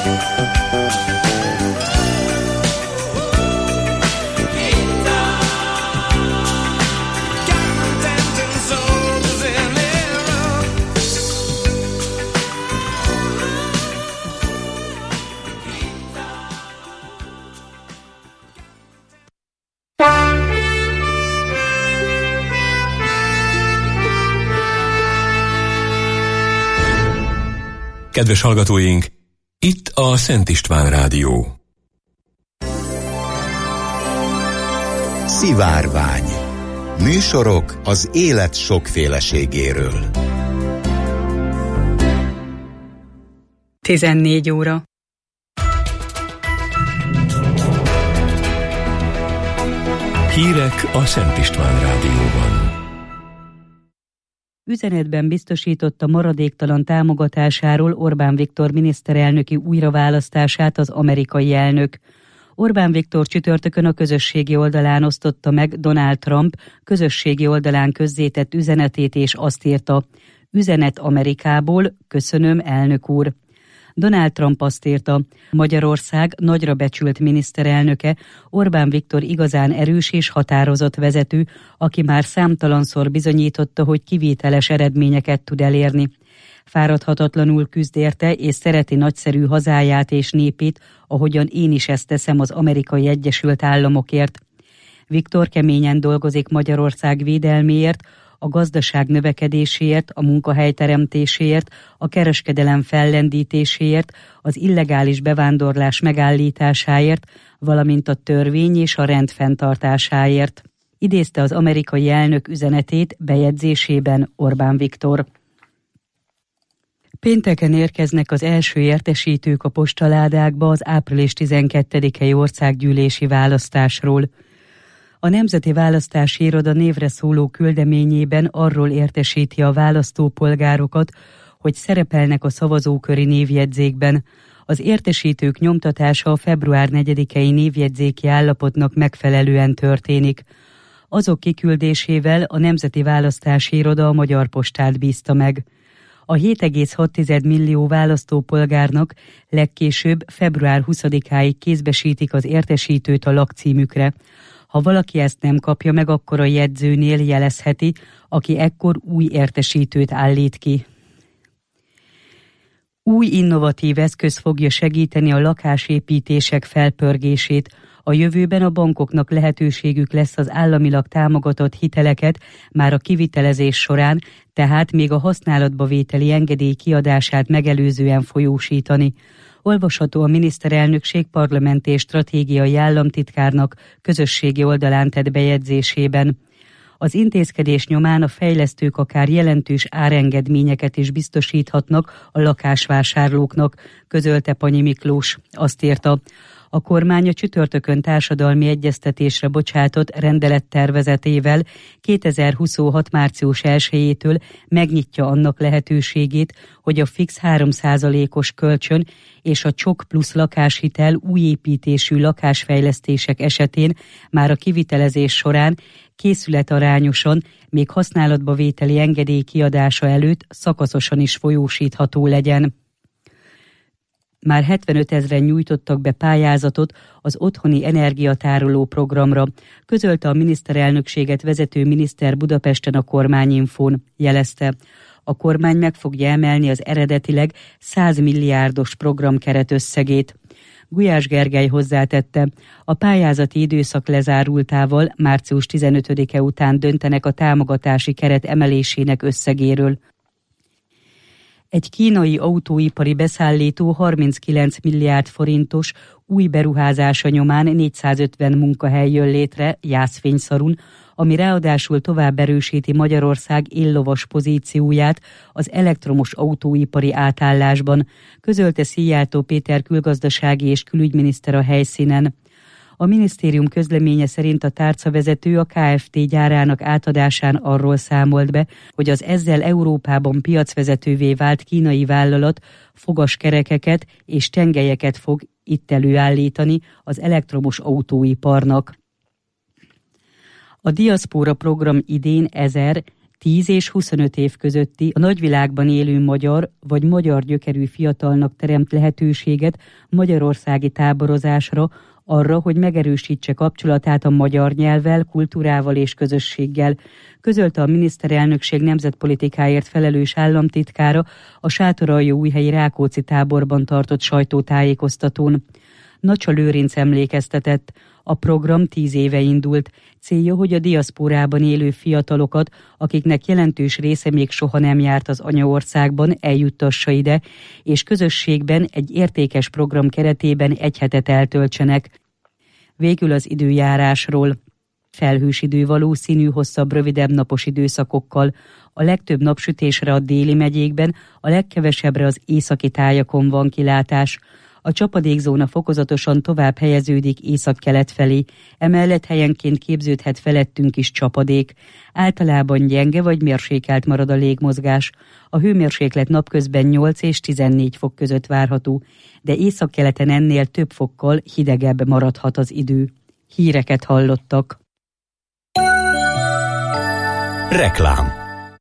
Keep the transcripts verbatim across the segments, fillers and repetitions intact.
Kedves hallgatóink, itt a Szent István Rádió. Szivárvány. Műsorok az élet sokféleségéről. tizennégy óra. Hírek a Szent István Rádióban. Üzenetben biztosította maradéktalan támogatásáról Orbán Viktor miniszterelnöki újraválasztását az amerikai elnök. Orbán Viktor csütörtökön a közösségi oldalán osztotta meg Donald Trump közösségi oldalán közzétett üzenetét, és azt írta: üzenet Amerikából, köszönöm, elnök úr. Donald Trump azt írta: Magyarország nagyra becsült miniszterelnöke, Orbán Viktor igazán erős és határozott vezető, aki már számtalanszor bizonyította, hogy kivételes eredményeket tud elérni. Fáradhatatlanul küzd érte, és szereti nagyszerű hazáját és népét, ahogyan én is ezt teszem az Amerikai Egyesült Államokért. Viktor keményen dolgozik Magyarország védelméért, a gazdaság növekedéséért, a munkahelyteremtéséért, a kereskedelem fellendítéséért, az illegális bevándorlás megállításáért, valamint a törvény és a rend fenntartásáért. Idézte az amerikai elnök üzenetét bejegyzésében Orbán Viktor. Pénteken érkeznek az első értesítők a postaládákba az április tizenkettedikei országgyűlési választásról. A Nemzeti Választási Iroda névre szóló küldeményében arról értesíti a választópolgárokat, hogy szerepelnek a szavazóköri névjegyzékben. Az értesítők nyomtatása a február negyedikei névjegyzéki állapotnak megfelelően történik. Azok kiküldésével a Nemzeti Választási Iroda a Magyar Postát bízta meg. A hét egész hat millió választópolgárnak legkésőbb február huszadikáig kézbesítik az értesítőt a lakcímükre. Ha valaki ezt nem kapja meg, akkor a jegyzőnél jelezheti, aki ekkor új értesítőt állít ki. Új innovatív eszköz fogja segíteni a lakásépítések felpörgését. A jövőben a bankoknak lehetőségük lesz az államilag támogatott hiteleket már a kivitelezés során, tehát még a használatba vételi engedély kiadását megelőzően folyósítani. Olvasható a miniszterelnökség parlamenti és stratégiai államtitkárnak közösségi oldalán tett bejegyzésében. Az intézkedés nyomán a fejlesztők akár jelentős árengedményeket is biztosíthatnak a lakásvásárlóknak, közölte Panyi Miklós. Azt írta: a kormány a csütörtökön társadalmi egyeztetésre bocsátott rendelettervezetével kétezer-huszonhat március elsejétől megnyitja annak lehetőségét, hogy a fix három százalékos kölcsön és a csok plusz lakáshitel új építésű lakásfejlesztések esetén már a kivitelezés során készületarányosan, még használatba vételi engedély kiadása előtt szakaszosan is folyósítható legyen. Már hetvenöt ezren nyújtottak be pályázatot az otthoni energiatároló programra, közölte a miniszterelnökséget vezető miniszter Budapesten a Kormányinfón, jelezte: a kormány meg fogja emelni az eredetileg száz milliárdos programkeret összegét. Gulyás Gergely hozzátette: a pályázati időszak lezárultával március tizenötödike után döntenek a támogatási keret emelésének összegéről. Egy kínai autóipari beszállító harminckilenc milliárd forintos új beruházása nyomán négyszázötven munkahely jön létre Jászfényszarun, ami ráadásul tovább erősíti Magyarország éllovas pozícióját az elektromos autóipari átállásban, közölte Szijjártó Péter külgazdasági és külügyminiszter a helyszínen. A minisztérium közleménye szerint a tárcavezető a Kft. Gyárának átadásán arról számolt be, hogy az ezzel Európában piacvezetővé vált kínai vállalat fogaskerekeket és tengelyeket fog itt előállítani az elektromos autóiparnak. A diaszpóra program idén ezer tíz és huszonöt év közötti a nagyvilágban élő magyar vagy magyar gyökerű fiatalnak teremt lehetőséget magyarországi táborozásra, arra, hogy megerősítse kapcsolatát a magyar nyelvvel, kultúrával és közösséggel, közölte a miniszterelnökség nemzetpolitikáért felelős államtitkára a Sátoraljaújhelyi Rákóczi táborban tartott sajtótájékoztatón. Nacsa Lőrinc emlékeztetett, a program tíz éve indult. Célja, hogy a diaszpórában élő fiatalokat, akiknek jelentős része még soha nem járt az anyaországban, eljuttassa ide, és közösségben egy értékes program keretében egy hetet eltöltsenek. Végül az időjárásról. Felhős idő valószínű hosszabb, rövidebb napos időszakokkal. A legtöbb napsütésre a déli megyékben, a legkevesebbre az északi tájakon van kilátás. A csapadékzóna fokozatosan tovább helyeződik északkelet felé, emellett helyenként képződhet felettünk is csapadék. Általában gyenge vagy mérsékelt marad a légmozgás. A hőmérséklet napközben nyolc és tizennégy fok között várható, de északkeleten ennél több fokkal hidegebb maradhat az idő. Híreket hallottak. Reklám.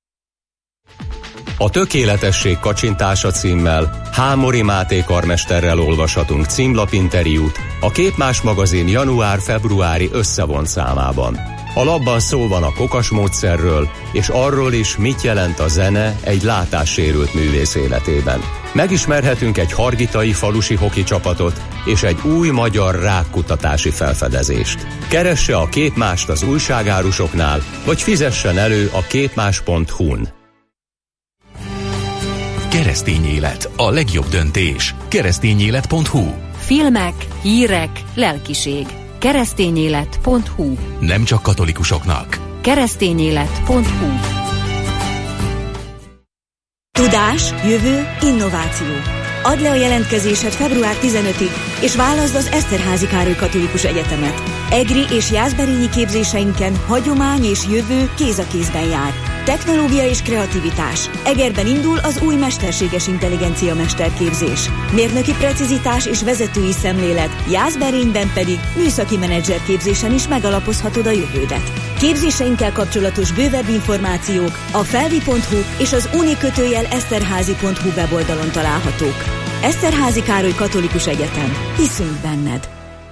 A tökéletesség kacsintása címmel Hámori Máté karmesterrel olvashatunk címlapinterjút a Képmás magazin január-februári összevont számában. A labban szó van a kokas módszerről, és arról is, mit jelent a zene egy látássérült művész életében. Megismerhetünk egy hargitai falusi hoki csapatot és egy új magyar rákkutatási felfedezést. Keresse a Képmást az újságárusoknál, vagy fizessen elő a képmás pont hu-n. Keresztény élet, a legjobb döntés. keresztényélet pont hu. Filmek, hírek, lelkiség. keresztényélet pont hu. Nem csak katolikusoknak. keresztényélet pont hu. Tudás, jövő, innováció. Add le a jelentkezésed február tizenötödikéig, és válaszd az Eszterházy Károly Katolikus Egyetemet. EGRI és Jászberényi képzéseinken hagyomány és jövő kéz a kézben jár. Technológia és kreativitás. Egerben indul az új mesterséges intelligencia mesterképzés. Mérnöki precizitás és vezetői szemlélet, Jászberényben pedig műszaki menedzserképzésen is megalapozhatod a jövődet. Képzéseinkkel kapcsolatos bővebb információk a felvi pont hu és az unikötőjel eszterházi pont hu weboldalon találhatók. Eszterházy Károly Katolikus Egyetem. Hiszünk benned!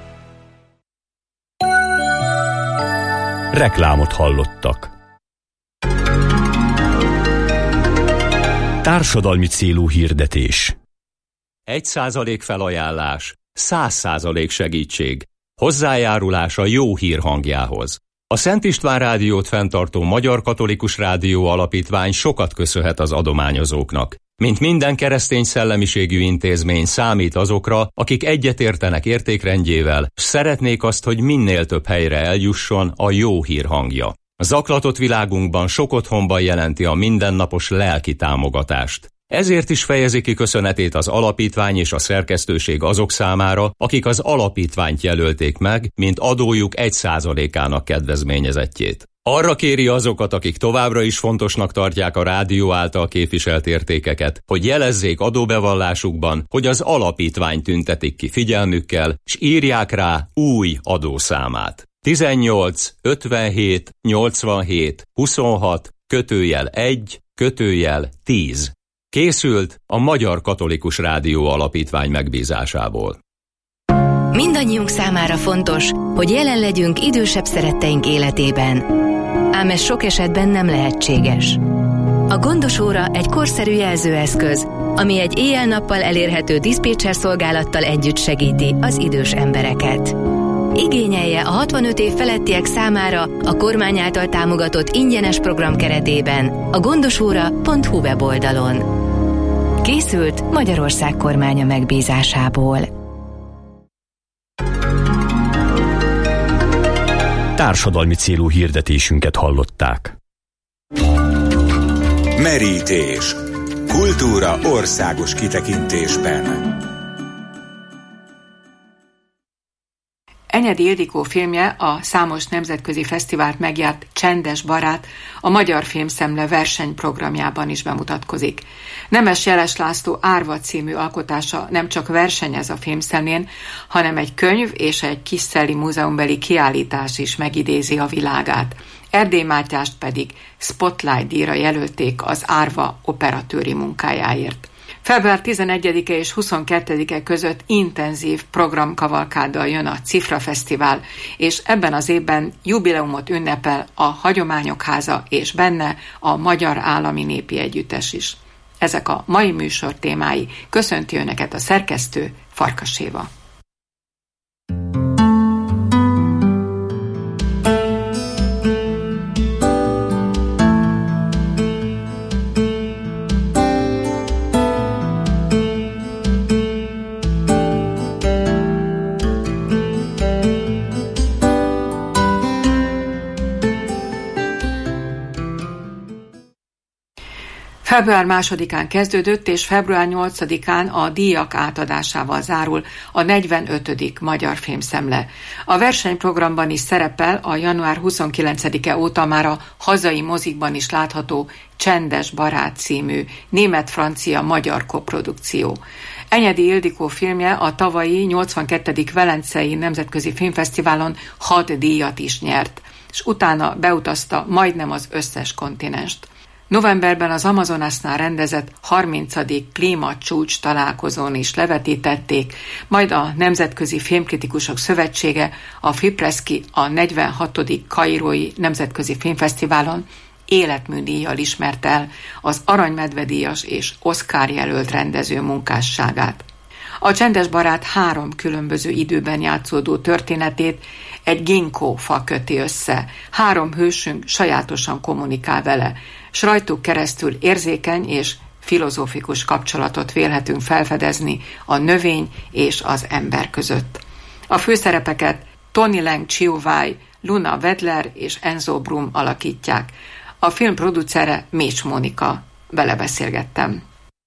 Reklámot hallottak. Társadalmi célú hirdetés. Egy százalék felajánlás, száz százalék segítség. Hozzájárulás a jó hír hangjához. A Szent István Rádiót fenntartó Magyar Katolikus Rádió Alapítvány sokat köszönhet az adományozóknak. Mint minden keresztény szellemiségű intézmény számít azokra, akik egyetértenek értékrendjével, s szeretnék azt, hogy minél több helyre eljusson a jó hír hangja. A zaklatott világunkban sok otthonban jelenti a mindennapos lelki támogatást. Ezért is fejezi ki köszönetét az alapítvány és a szerkesztőség azok számára, akik az alapítványt jelölték meg, mint adójuk egy százalékának kedvezményezettjét. Arra kéri azokat, akik továbbra is fontosnak tartják a rádió által képviselt értékeket, hogy jelezzék adóbevallásukban, hogy az alapítvány tüntetik ki figyelmükkel, s írják rá új adószámát. tizennyolc ötvenhét nyolcvanhét huszonhat kötőjel egy kötőjel tíz. Készült a Magyar Katolikus Rádió Alapítvány megbízásából. Mindannyiunk számára fontos, hogy jelen legyünk idősebb szeretteink életében. Ám ez sok esetben nem lehetséges. A Gondos Óra egy korszerű jelzőeszköz, ami egy éjjel-nappal elérhető diszpécser szolgálattal együtt segíti az idős embereket. Igényelje a hatvanöt év felettiek számára a kormány által támogatott ingyenes program keretében a gondosóra pont hu weboldalon. Készült Magyarország kormánya megbízásából. Társadalmi célú hirdetésünket hallották. Merítés. Kultúra országos kitekintésben. Enyedi Ildikó filmje, a számos nemzetközi fesztivált megjárt Csendes barát a Magyar Filmszemle versenyprogramjában is bemutatkozik. Nemes Jeles László Árva című alkotása nem csak versenyez a filmszemlén, hanem egy könyv és egy Kisszelli múzeumbeli kiállítás is megidézi a világát. Erdély Mátyást pedig Spotlight díjra jelölték az Árva operatőri munkájáért. február tizenegyedike és huszonkettedike között intenzív programkavalkáddal jön a Cifra Fesztivál, és ebben az évben jubileumot ünnepel a Hagyományok Háza és benne a Magyar Állami Népi Együttes is. Ezek a mai műsor témái. Köszönti Önöket a szerkesztő, Farkas Éva. Február másodikán kezdődött, és február nyolcadikán a díjak átadásával zárul a negyvenötödik Magyar Filmszemle. A versenyprogramban is szerepel a január huszonkilencedike óta már a hazai mozikban is látható Csendes barát című német-francia-magyar koprodukció. Enyedi Ildikó filmje a tavalyi nyolcvankettedik Velencei Nemzetközi Filmfesztiválon hat díjat is nyert, és utána beutazta majdnem az összes kontinenst. Novemberben az Amazonasnál rendezett harmincadik klímacsúcs találkozón is levetítették, majd a Nemzetközi Filmkritikusok Szövetsége, a Fipreski a negyvenhatodik Kairói Nemzetközi Filmfesztiválon életműdíjjal ismerte el az Aranymedve-díjas és Oscar jelölt rendező munkásságát. A Csendes barát három különböző időben játszódó történetét egy ginkgo fa köti össze. Három hősünk sajátosan kommunikál vele, s rajtuk keresztül érzékeny és filozófikus kapcsolatot vélhetünk felfedezni a növény és az ember között. A főszerepeket Tony Leung Chiu-wai, Luna Wedler és Enzo Brum alakítják. A film producere Mécs Mónika. Vele beszélgettem.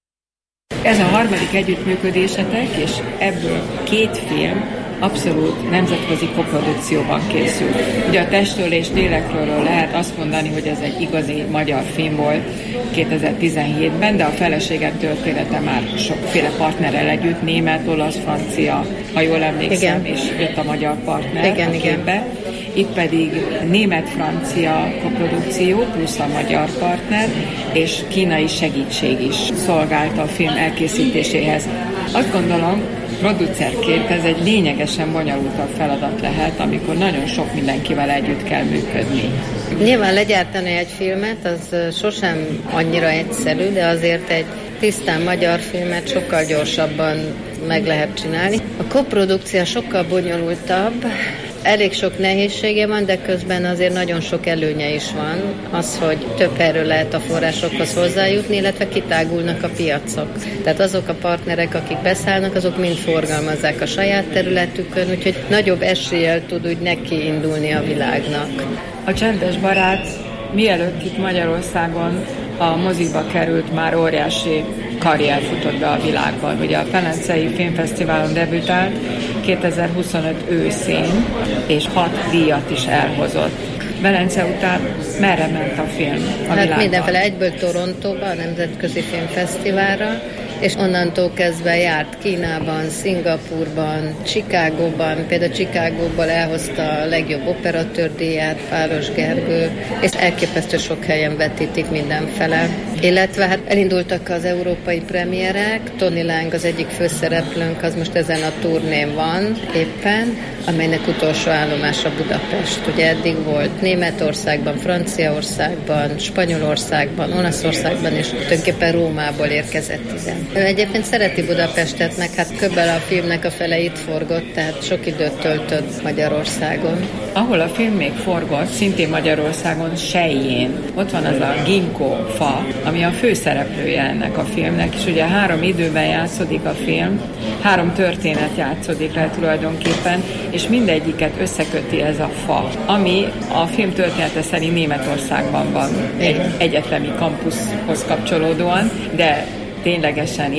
Ez a harmadik együttműködésetek, és ebből két film abszolút nemzetközi koprodukcióban készült. Ugye a Testről és lélekről lehet azt mondani, hogy ez egy igazi magyar film volt kétezer-tizenhétben, de a feleségem története már sokféle partnerrel együtt, német, olasz, francia, ha jól emlékszem, igen. És jött a magyar partner igen, a képbe. Itt pedig német-francia koprodukció plusz a magyar partner, és kínai segítség is szolgált a film elkészítéséhez. Azt gondolom, producerként ez egy lényegesen bonyolultabb feladat lehet, amikor nagyon sok mindenkivel együtt kell működni. Nyilván legyártani egy filmet, az sosem annyira egyszerű, de azért egy tisztán magyar filmet sokkal gyorsabban meg lehet csinálni. A koprodukció sokkal bonyolultabb, elég sok nehézsége van, de közben azért nagyon sok előnye is van. Az, hogy több erről lehet a forrásokhoz hozzájutni, illetve kitágulnak a piacok. Tehát azok a partnerek, akik beszállnak, azok mind forgalmazzák a saját területükön, úgyhogy nagyobb eséllyel tud úgy neki indulni a világnak. A Csendes barát mielőtt itt Magyarországon a moziba került, már óriási karrier futott be a világban. Ugye a Velencei Filmfesztiválon debütált kétezer-huszonöt őszén, és hat díjat is elhozott. Velence után merre ment a film a hát világban? Mindenfele egyből Torontóba, a Nemzetközi Filmfesztiválra, és onnantól kezdve járt Kínában, Szingapurban, Chicagóban, például Chicagóból elhozta a legjobb operatőrdíját, Páros Gergő, és elképesztő sok helyen vetítik mindenfele. Illetve hát elindultak az európai premierek, Tony Leung az egyik főszereplőnk, az most ezen a turnén van éppen, amelynek utolsó állomása Budapest. Ugye eddig volt Németországban, Franciaországban, Spanyolországban, Olaszországban, és tulajdonképpen Rómából érkezett ide. Ő egyébként szereti Budapestet, meg hát köbbel a filmnek a fele itt forgott, tehát sok időt töltött Magyarországon. Ahol a film még forgott, szintén Magyarországon, Selyén, ott van az a ginkgo fa, ami a főszereplője ennek a filmnek, és ugye három időben játszódik a film, három történet játszódik le tulajdonképpen, és mindegyiket összeköti ez a fa, ami a film története szerint Németországban van, egy egyetemi kampuszhoz kapcsolódóan, de ténylegesen itt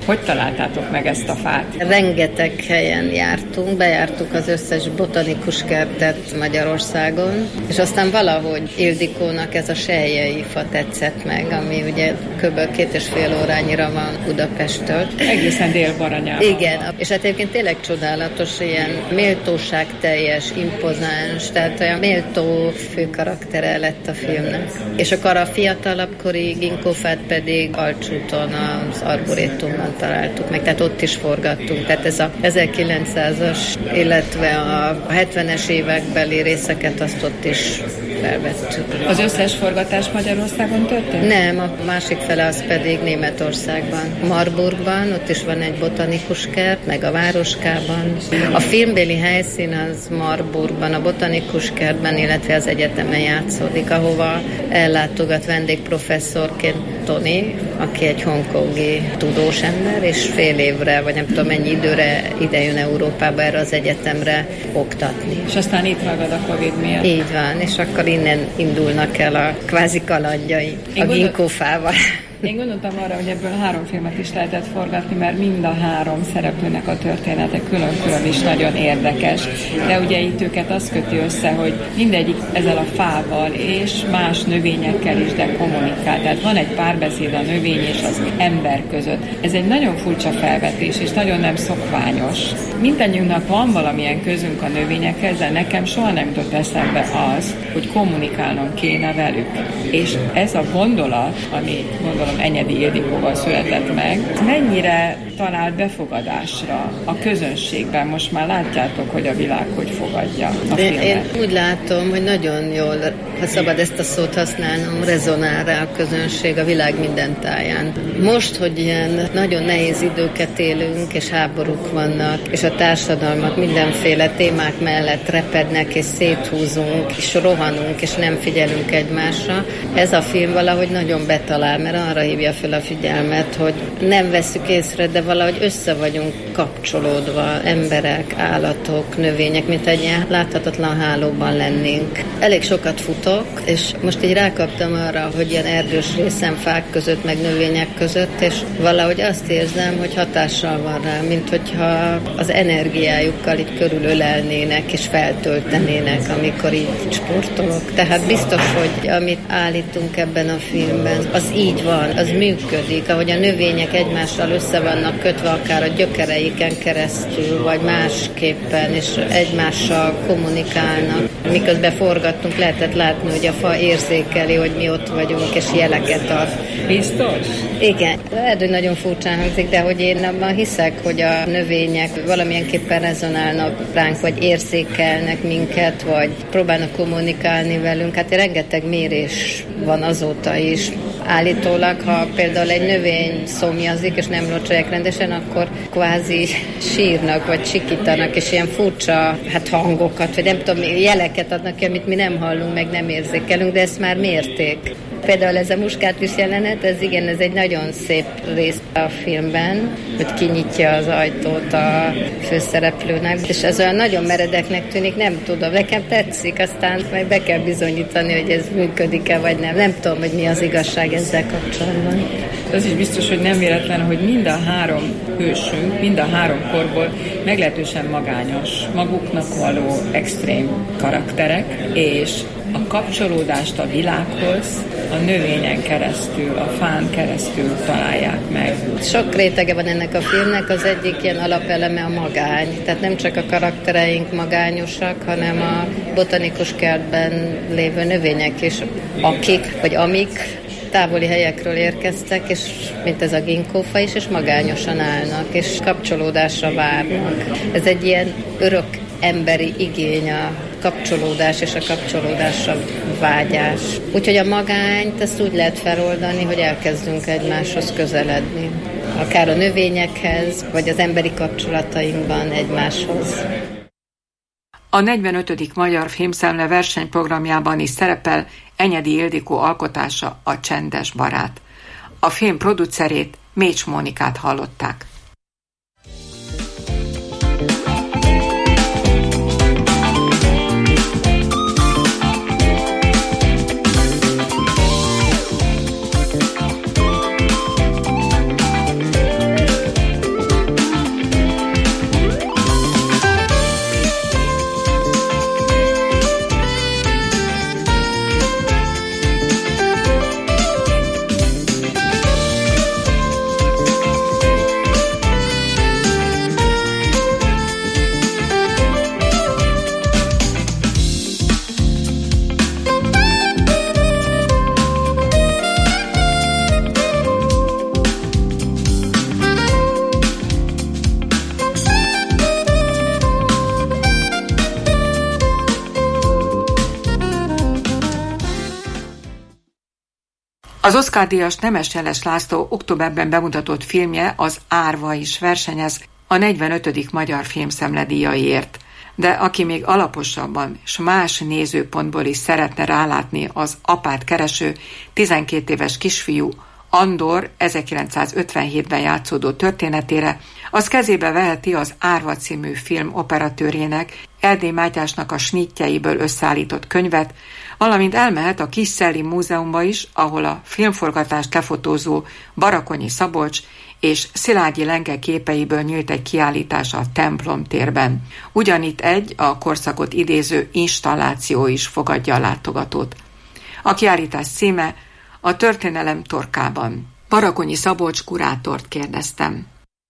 Hogy találtátok meg ezt a fát? Rengeteg helyen jártunk, bejártuk az összes botanikus kertet Magyarországon, és aztán valahogy Ildikónak ez a selyei fa tetszett meg, ami ugye kb. két és fél órányira van Budapesttől. Egészen Dél-Baranyában. Igen, és hát egyébként tényleg csodálatos, ilyen méltóságteljes, impozáns, tehát olyan méltó főkaraktere lett a filmnek. És akkor a fiatalabb kori ginkgófát pedig Alcsúton, az Arborétumban találtuk meg, tehát ott is forgattunk. Tehát ez a ezerkilencszázas, illetve a hetvenes évekbeli részeket azt ott is felvettük. Az összes forgatás Magyarországon történt? Nem, a másik fele az pedig Németországban. Marburgban, ott is van egy botanikus kert, meg a Városkában. A filmbéli helyszín az Marburgban, a botanikus kertben, illetve az egyetemen játszódik, ahova ellátogat vendégprofesszorként Tony, aki egy hongkongi tudós ember, és fél évre, vagy nem tudom mennyi időre ide jön Európába erre az egyetemre oktatni. És aztán itt ragad a Covid miatt. Így van, és akkor innen indulnak el a kvázi kalandjai a ginkgófával. Én gondoltam arra, hogy ebből három filmet is lehetett forgatni, mert mind a három szereplőnek a története külön-külön is nagyon érdekes. De ugye itt őket az köti össze, hogy mindegyik ezzel a fával és más növényekkel is, de kommunikál. Tehát van egy párbeszéd a növény és az ember között. Ez egy nagyon furcsa felvetés, és nagyon nem szokványos. Mindannyiunknak van valamilyen közünk a növényekhez, de nekem soha nem jutott eszembe az, hogy kommunikálnom kéne velük. És ez a gondolat, ami gondolom Enyedi Ildikóval született meg, mennyire talált befogadásra a közönségben? Most már látjátok, hogy a világ hogy fogadja a filmet. Én, én úgy látom, hogy nagyon jól, ha szabad ezt a szót használnom, rezonál rá a közönség a világ minden táján. Most, hogy ilyen nagyon nehéz időket élünk, és háborúk vannak, és a társadalmak mindenféle témák mellett repednek, és széthúzunk, és rohanunk, és nem figyelünk egymásra, ez a film valahogy nagyon betalál, mert arra hívja fel a figyelmet, hogy nem vesszük észre, de valahogy össze vagyunk kapcsolódva, emberek, állatok, növények, mint egy ilyen láthatatlan hálóban lennénk. Elég sokat futok, és most így rákaptam arra, hogy ilyen erdős részen, fák között, meg növények között, és valahogy azt érzem, hogy hatással van rá, mint hogyha az energiájukkal így körülölelnének, és feltöltenének, amikor így sportolok. Tehát biztos, hogy amit állítunk ebben a filmben, az így van, az működik, ahogy a növények egymással össze vannak kötve, akár a gyökereiken keresztül, vagy másképpen, és egymással kommunikálnak. Miközben forgattunk, lehetett látni, hogy a fa érzékeli, hogy mi ott vagyunk, és jeleket ad. Biztos? Igen. Lehet, hogy nagyon furcsán hangzik, de hogy én abban hiszek, hogy a növények valamilyenképpen rezonálnak ránk, vagy érzékelnek minket, vagy próbálnak kommunikálni velünk. Hát rengeteg mérés van azóta is. Állítólag, ha például egy növény szomjazik, és nem locsolják rendesen, akkor kvázi sírnak, vagy sikítanak, és ilyen furcsa hát hangokat, vagy nem tudom, jeleket adnak ki, amit mi nem hallunk, meg nem érzékelünk, de ezt már mérték. Például ez a muskátlis jelenet, ez igen, ez egy nagyon szép rész a filmben, hogy kinyitja az ajtót a főszereplőnek, és ez olyan nagyon meredeknek tűnik, nem tudom, nekem tetszik, aztán meg be kell bizonyítani, hogy ez működik-e, vagy nem. Nem tudom, hogy mi az igazság ezzel kapcsolatban. Az is biztos, hogy nem véletlen, hogy mind a három hősünk, mind a három korból meglehetősen magányos, maguknak való extrém karakterek, és a kapcsolódást a világhoz a növényen keresztül, a fán keresztül találják meg. Sok rétege van ennek a filmnek, az egyik ilyen alapeleme a magány. Tehát nem csak a karaktereink magányosak, hanem a botanikus kertben lévő növények is, akik, vagy amik távoli helyekről érkeztek, és mint ez a ginkgófa is, és magányosan állnak, és kapcsolódásra várnak. Ez egy ilyen örök emberi igény, a kapcsolódás és a kapcsolódásra vágyás. Úgyhogy a magányt ezt úgy lehet feloldani, hogy elkezdünk egymáshoz közeledni. Akár a növényekhez, vagy az emberi kapcsolatainkban egymáshoz. A negyvenötödik Magyar Filmszemle versenyprogramjában is szerepel Enyedi Ildikó alkotása, A csendes barát. A film producerét, Mécs Mónikát hallották. Az Oscar-díjas Nemes Jeles László októberben bemutatott filmje, az Árva is versenyez a negyvenötödik Magyar Filmszemle díjaiért. De aki még alaposabban és más nézőpontból is szeretne rálátni az apát kereső tizenkét éves kisfiú Andor ezerkilencszázötvenhétben játszódó történetére, az kezébe veheti az Árva című film operatőrjének, Erdély Mátyásnak a snittjeiből összeállított könyvet, valamint elmehet a Kisszelli Múzeumba is, ahol a filmforgatást lefotózó Barakonyi Szabolcs és Szilágyi Lenke képeiből nyílt egy kiállítás a templom térben. Ugyanitt egy a korszakot idéző installáció is fogadja a látogatót. A kiállítás címe A történelem torkában. Barakonyi Szabolcs kurátort kérdeztem.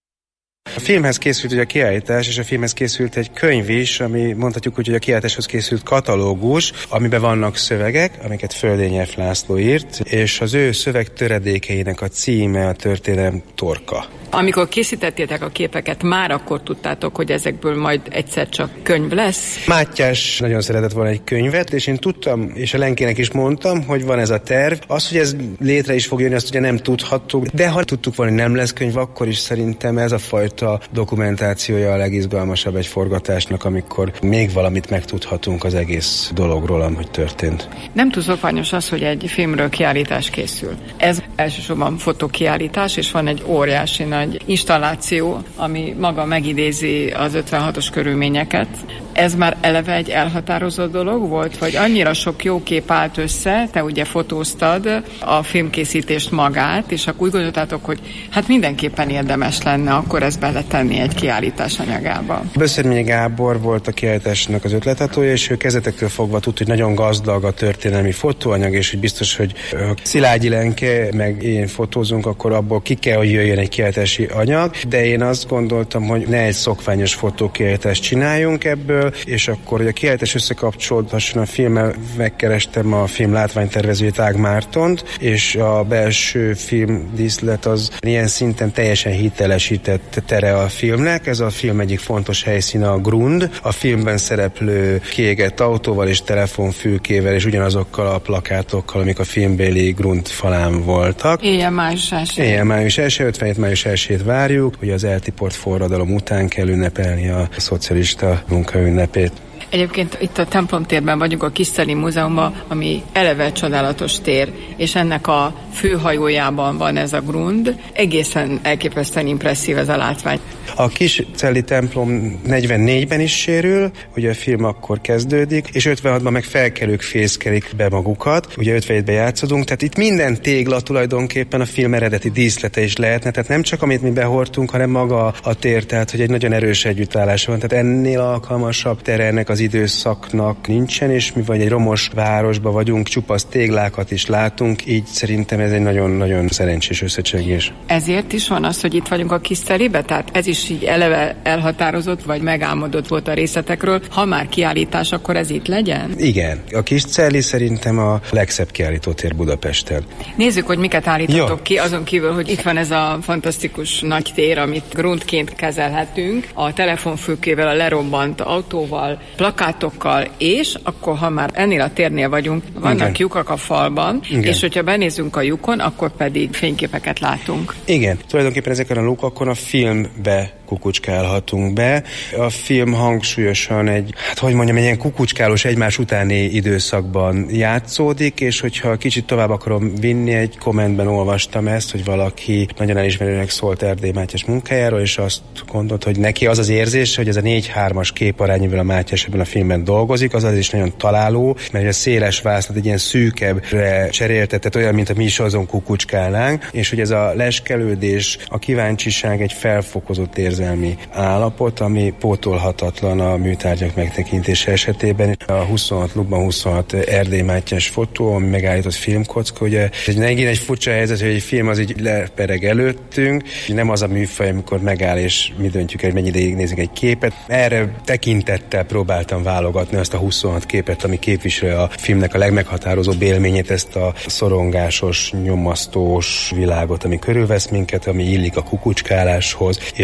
A filmhez készült ugye a kiállítás, és a filmhez készült egy könyv is, ami mondhatjuk úgy, hogy a kiállításhoz készült katalógus, amiben vannak szövegek, amiket Földényi F. László írt, és az ő szöveg töredékeinek a címe a történelem torka. Amikor készítettétek a képeket, már akkor tudtátok, hogy ezekből majd egyszer csak könyv lesz? Mátyás nagyon szeretett volna egy könyvet, és én tudtam, és a Lenkének is mondtam, hogy van ez a terv. Az, hogy ez létre is fog jönni, azt ugye nem tudhattuk, de ha tudtuk volna, hogy nem lesz könyv, akkor is szerintem ez a fajta dokumentációja a legizgalmasabb egy forgatásnak, amikor még valamit megtudhatunk az egész dologról, ahogy történt. Nem túl szokványos az, hogy egy filmről kiállítás készül. Ez elsősorban fotókiállítás, és van egy óriási nagy installáció, ami maga megidézi az ötvenhatos körülményeket. Ez már eleve egy elhatározott dolog volt, vagy annyira sok jó kép állt össze, te ugye fotóztad a filmkészítést magát, és akkor úgy gondoltátok, hogy hát mindenképpen érdemes lenne akkor ezt beletenni egy kiállítás anyagába. Böszörményi Gábor volt a kiállításnak az ötletetője, és ő kezdetektől fogva tudta, hogy nagyon gazdag a történelmi fotóanyag, és hogy biztos, hogy Szilágyi Lenke meg én fotózunk, akkor abból ki kell, hogy jöjjön egy kiállítási anyag, de én azt gondoltam, hogy ne egy szokványos fotókiállítást csináljunk ebből, és akkor, hogy a kiállítás összekapcsolódhasson a filmmel, megkerestem a film látványtervezőjét, Ág Mártont, és a belső filmdíszlet az ilyen szinten teljesen hitelesített tere a filmnek. Ez a film egyik fontos helyszíne a Grund, a filmben szereplő kiégett autóval és telefonfülkével, és ugyanazokkal a plakátokkal, amik a filmbéli Grund falán voltak. Éjjel május első. Éjjel május első, ötvenhét május elsejét várjuk, hogy az eltiport forradalom után kell ünnepelni a szocialista munkaünnepét. Egyébként itt a templomtérben vagyunk, a Kisszelli Múzeumban, ami eleve csodálatos tér, és ennek a főhajójában van ez a Grund. Egészen elképesztően impresszív ez a látvány. A Kisszelli templom negyvennégyben is sérül, ugye a film akkor kezdődik, és ötvenhatban meg felkelők fészkelik be magukat, ugye ötvenhétben játszodunk, tehát itt minden tégla tulajdonképpen a film eredeti díszlete is lehetne, tehát nem csak amit mi behordtunk, hanem maga a tér, tehát hogy egy nagyon erős együttállás van, tehát ennél alkalmasabb tere ennek az időszaknak nincsen, és mi vagy egy romos városban vagyunk, csupasz téglákat is látunk, így szerintem ez egy nagyon-nagyon szerencsés összecsengés. Ezért is van az, hogy itt vagyunk a Kisszellibe, tehát ez is így eleve elhatározott, vagy megálmodott volt a részletekről. Ha már kiállítás, akkor ez itt legyen? Igen. A Kisszelli szerintem a legszebb kiállítótér Budapesten. Nézzük, hogy miket állítotok ki, azon kívül, hogy itt van ez a fantasztikus nagy tér, amit Grundként kezelhetünk, a telefonfülkével, a lerobbant autóval, plakátokkal, és akkor, ha már ennél a térnél vagyunk, vannak Igen. lyukak a falban, Igen. és hogyha benézünk a lyukon, akkor pedig fényképeket látunk. Igen, tulajdonképpen ezeken a lyukakon a filmbe kukucskálhatunk be. A film hangsúlyosan egy, hát hogy mondjam, egy ilyen kukucskálós egymás utáni időszakban játszódik, és hogyha kicsit tovább akarom vinni, egy kommentben olvastam ezt, hogy valaki nagyon elismerőnek szólt Erdély Mátyás munkájáról, és azt gondolt, hogy neki az az érzés, hogy ez a négy hármas képarány, amivel a Mátyás ebben a filmben dolgozik, az az is nagyon találó, mert a széles vászlat egy ilyen szűkebbre cseréltetett, olyan, mint a mi is azon kukucskálnánk, és hogy ez a leskelődés, a kíváncsiság egy felfokozott érzelmi állapot, ami pótolhatatlan a műtárgyak megtekintése esetében. A huszonhat lukban huszonhat Erdély Mátyás fotó, ami megállított filmkocka, ugye ez megint egy furcsa helyzet, hogy egy film az így lepereg előttünk, nem az a műfaj, amikor megáll, és mi döntjük el, hogy mennyi ideig nézünk egy képet. Erre tekintettel próbáltam válogatni azt a huszonhat képet, ami képviseli a filmnek a legmeghatározóbb élményét, ezt a szorongásos, nyomasztós világot, ami körülvesz minket, ami illik a kukucskáláshoz, és egyébként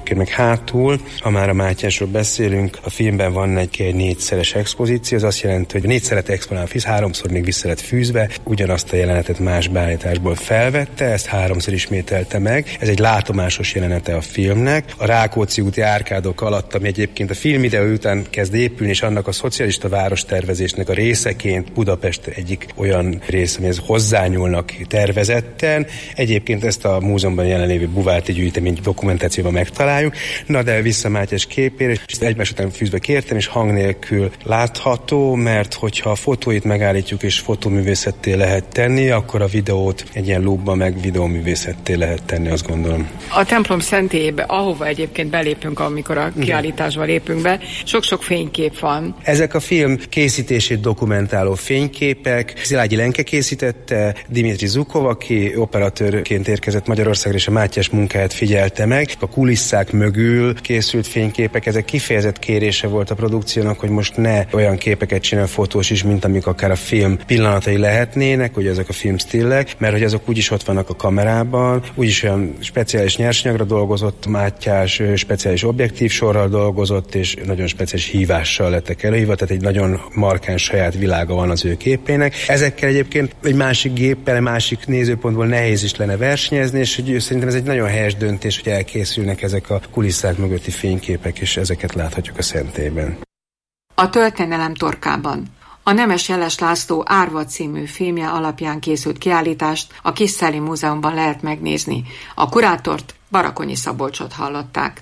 egyébként meg hátul, ha már a Mátyásról beszélünk, a filmben van egy, egy négyszeres expozíció, az azt jelenti, hogy négyszer lett exponálva, hisz háromszor még vissza lett fűzve, ugyanazt a jelenetet más beállításból felvette, ezt háromszor ismételte meg. Ez egy látomásos jelenete a filmnek. A Rákóczi úti árkádok alatt, ami egyébként a filmidő után kezd épülni, és annak a szocialista várostervezésnek a részeként Budapest egyik olyan része, amihez hozzányúlnak tervezetten. Egyébként ezt a múzeumban jelenlévő Buvárti gyűjtemény dokumentációban megtaláljuk. Na de vissza Mátyás képére, és egymás után fűzve kértem, és hang nélkül látható, mert hogyha a fotóit megállítjuk és fotóművészetté lehet tenni, akkor a videót egy ilyen loopban meg videóművészetté lehet tenni, azt gondolom. A templom szentélyébe, ahova egyébként belépünk, amikor a kiállításba lépünk be, sok-sok fénykép van. Ezek a film készítését dokumentáló fényképek. Szilágyi Lenke készítette, Dimitri Zukov, aki operatőrként érkezett Magyarországra, és a Mátyás munkáját figyelte meg. A kulisszák mögül készült fényképek, ezek kifejezett kérése volt a produkciónak, hogy most ne olyan képeket csinál fotós is, mint amik akár a film pillanatai lehetnének, hogy ezek a filmstillek, mert hogy azok úgyis ott vannak a kamerában, úgyis olyan speciális nyersanyagra dolgozott Mátyás, speciális objektív sorral dolgozott, és nagyon speciális hívással lettek előhívva, tehát egy nagyon markáns saját világa van az ő képének. Ezekkel egyébként egy másik géppel, egy másik nézőpontból nehéz is lenne versenyezni, és hogy szerintem ez egy nagyon helyes döntés, hogy elkészülnek ezek a kulisszák mögötti fényképek, és ezeket láthatjuk a szentélyben. A történelem torkában. A Nemes Jeles László Árva című filmje alapján készült kiállítást a Kisszelli Múzeumban lehet megnézni. A kurátort, Barakonyi Szabolcsot hallották.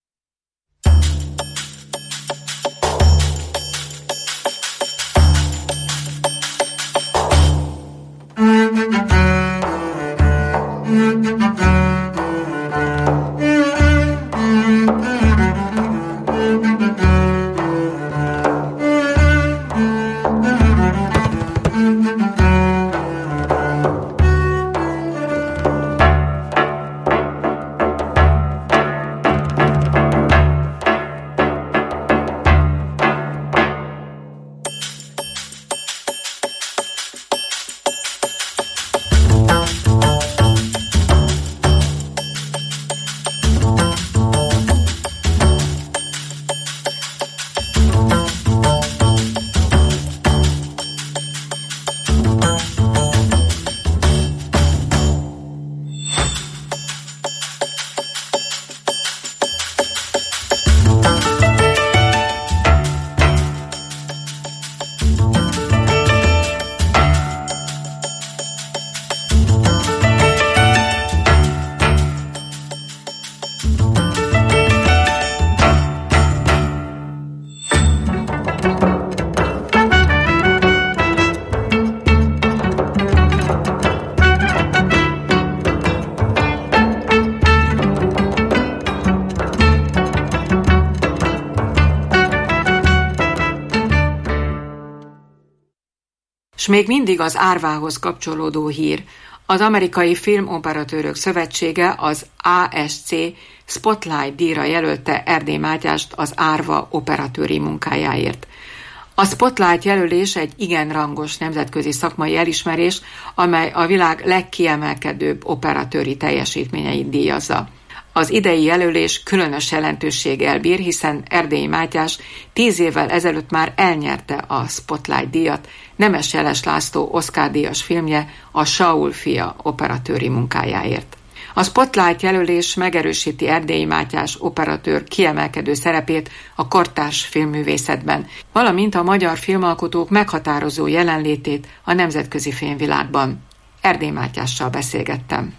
S még mindig az Árvához kapcsolódó hír. Az Amerikai Filmoperatőrök Szövetsége, az á es cé Spotlight díjra jelölte Erdély Mátyást az Árva operatőri munkájáért. A Spotlight jelölés egy igen rangos nemzetközi szakmai elismerés, amely a világ legkiemelkedőbb operatőri teljesítményeit díjazza. Az idei jelölés különös jelentőséggel bír, hiszen Erdély Mátyás tíz évvel ezelőtt már elnyerte a Spotlight díjat Nemes Jeles László Oscar-díjas filmje, a Saul fia operatőri munkájáért. A Spotlight jelölés megerősíti Erdély Mátyás operatőr kiemelkedő szerepét a kortárs filmművészetben, valamint a magyar filmalkotók meghatározó jelenlétét a nemzetközi filmvilágban. Erdély Mátyással beszélgettem.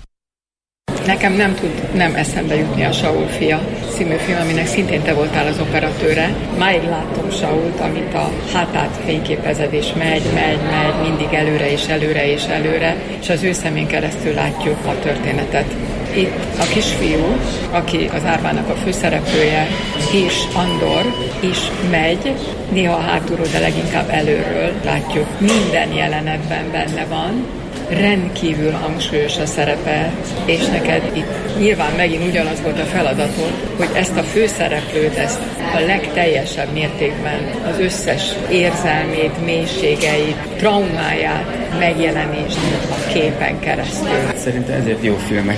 Nekem nem tud nem eszembe jutni a Saul fia című film, aminek szintén te voltál az operatőre. Máig látom Sault, amit a hátát fényképezed, és megy, megy, megy, mindig előre és előre és előre, és az ő szemén keresztül látjuk a történetet. Itt a kisfiú, aki az Árvának a főszereplője, és Andor is megy, néha hátulról, de leginkább előről látjuk. Minden jelenetben benne van, rendkívül hangsúlyos a szerepe, és neked itt nyilván megint ugyanaz volt a feladatod, hogy ezt a főszereplőt, ezt a legteljesebb mértékben az összes érzelmét, mélységeit, traumáját megjelenítsd a képen keresztül. Szerintem ezért jó filmet készít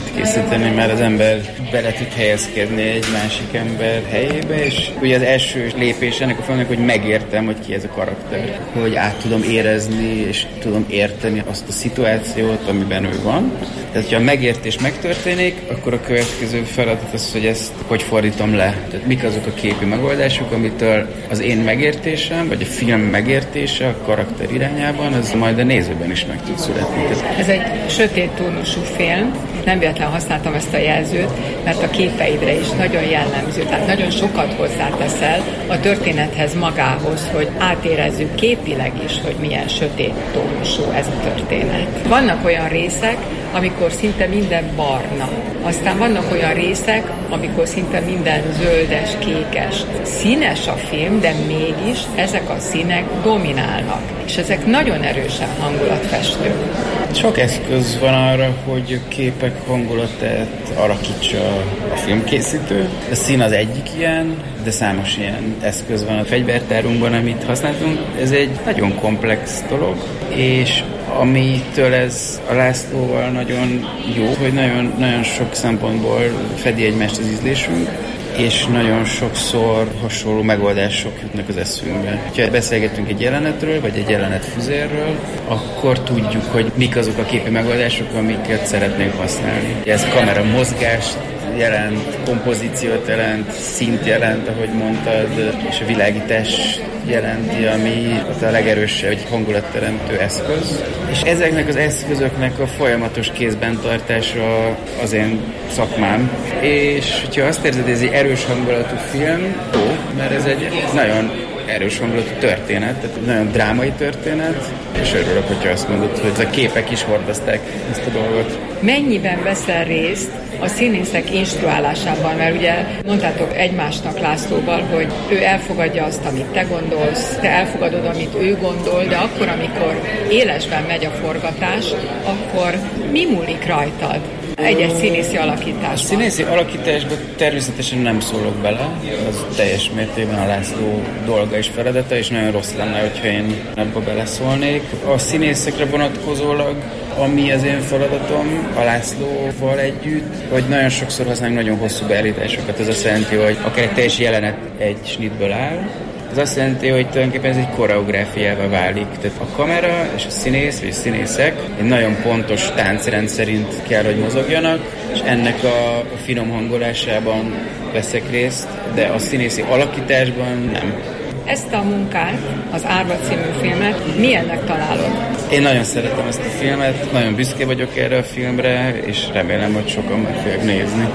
szeretni, mert az ember bele tud helyezkedni egy másik ember helyébe, és ugye az első lépés ennek a filmnek, hogy megértem, hogy ki ez a karakter. Hogy át tudom érezni, és tudom érteni azt a szituációt, amiben ő van. Tehát, ha a megértés megtörténik, akkor a következő feladat az, hogy ezt hogy fordítom le. Tehát mik azok a képi megoldások, amitől az én megértésem, vagy a film megértése a karakter irányában, az majd a nézőben is meg tud születni. Ez egy sötét tónusú film, nem véletlen használtam ezt a jelzőt, mert a képeidre is nagyon jellemző, tehát nagyon sokat hozzáteszel a történethez magához, hogy átérezzük képileg is, hogy milyen sötét tónusú ez a történet. Vannak olyan részek, amikor szinte minden barna. Aztán vannak olyan részek, amikor szinte minden zöldes, kékes. Színes a film, de mégis ezek a színek dominálnak. És ezek nagyon erősen hangulatfestők. Sok eszköz van arra, hogy képek hangulatát alakítsa a filmkészítő. A szín az egyik ilyen, de számos ilyen eszköz van a fegyvertárunkban, amit használtunk. Ez egy nagyon komplex dolog, és amitől ez a Lászlóval nagyon jó, hogy nagyon, nagyon sok szempontból fedi egymást az ízlésünk, és nagyon sokszor hasonló megoldások jutnak az eszünkbe. Ha beszélgetünk egy jelenetről, vagy egy jelenetfüzérről, akkor tudjuk, hogy mik azok a képi megoldások, amiket szeretnénk használni. Ez kamera mozgást jelent, kompozíciót jelent, szint jelent, ahogy mondtad, és a világítás jelenti, ami a legerősebb egy hangulatteremtő eszköz. És ezeknek az eszközöknek a folyamatos kézben tartása az én szakmám. És hogyha azt érzed, hogy ez egy erős hangulatú film, jó, mert ez egy nagyon erős hangulatú történet, tehát egy nagyon drámai történet, és örülök, hogyha azt mondod, hogy a képek is hordozták ezt a dolgot. Mennyiben veszel részt a színészek instruálásában, mert ugye mondtátok egymásnak Lászlóval, hogy ő elfogadja azt, amit te gondolsz, te elfogadod, amit ő gondol, de akkor, amikor élesben megy a forgatás, akkor mi múlik rajtad? Egy-egy színészi alakításban. A színészi alakításban természetesen nem szólok bele, az teljes mértékben a László dolga és feladata, és nagyon rossz lenne, hogyha én ebbe beleszólnék. A színészekre vonatkozólag, ami az én feladatom a Lászlóval együtt, hogy nagyon sokszor használunk nagyon hosszú beállításokat. Ez azt jelenti, hogy akár egy teljes jelenet egy snitből áll, ez azt jelenti, hogy tulajdonképpen ez egy koreográfiává válik. Tehát a kamera és a színész vagy a színészek egy nagyon pontos táncrend szerint kell, hogy mozogjanak, és ennek a finom hangolásában veszek részt, de a színészi alakításban nem. Ezt a munkát, az Árva című filmet milyennek találod? Én nagyon szeretem ezt a filmet, nagyon büszke vagyok erre a filmre, és remélem, hogy sokan meg fogják nézni.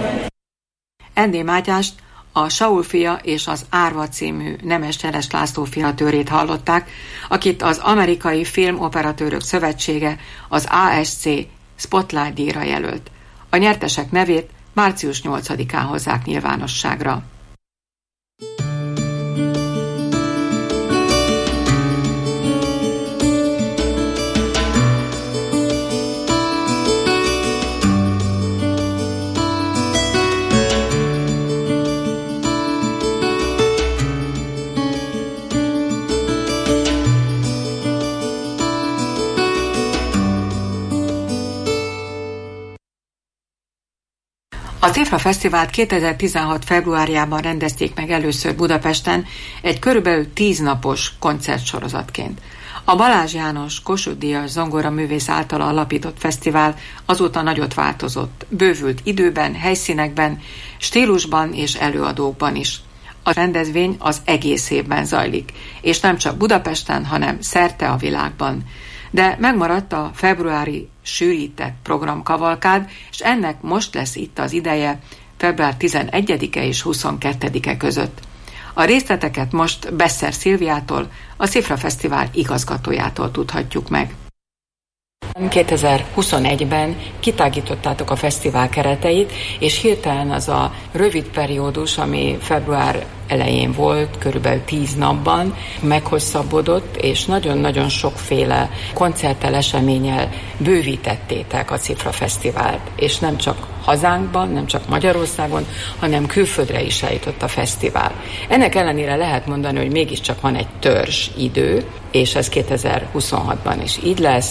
Endé Mátyást, a Saul fia és az Árva című Nemes Cseres László fia törét hallották, akit az Amerikai Filmoperatőrök Szövetsége, az á es cé Spotlight díjra jelölt. A nyertesek nevét március nyolcadikán hozzák nyilvánosságra. A Cifra Fesztivált kétezer-tizenhat februárjában rendezték meg először Budapesten egy körülbelül tíz napos koncertsorozatként. A Balázs János Kossuth Díjas zongoraművész által alapított fesztivál azóta nagyot változott, bővült időben, helyszínekben, stílusban és előadókban is. A rendezvény az egész évben zajlik, és nem csak Budapesten, hanem szerte a világban. De megmaradt a februári sűrített programkavalkád, és ennek most lesz itt az ideje február tizenegyedike és huszonkettedike között. A részleteket most Besser Szilviától, a Cifra Fesztivál igazgatójától tudhatjuk meg. kétezer-huszonegyben kitágítottátok a fesztivál kereteit, és hirtelen az a rövid periódus, ami február elején volt, körülbelül tíz napban, meghosszabbodott, és nagyon-nagyon sokféle koncerttel, eseménnyel bővítettétek a Cifra Fesztivált. És nem csak hazánkban, nem csak Magyarországon, hanem külföldre is eljutott a fesztivál. Ennek ellenére lehet mondani, hogy mégiscsak van egy törzs idő, és ez kétezer-huszonhatban is így lesz.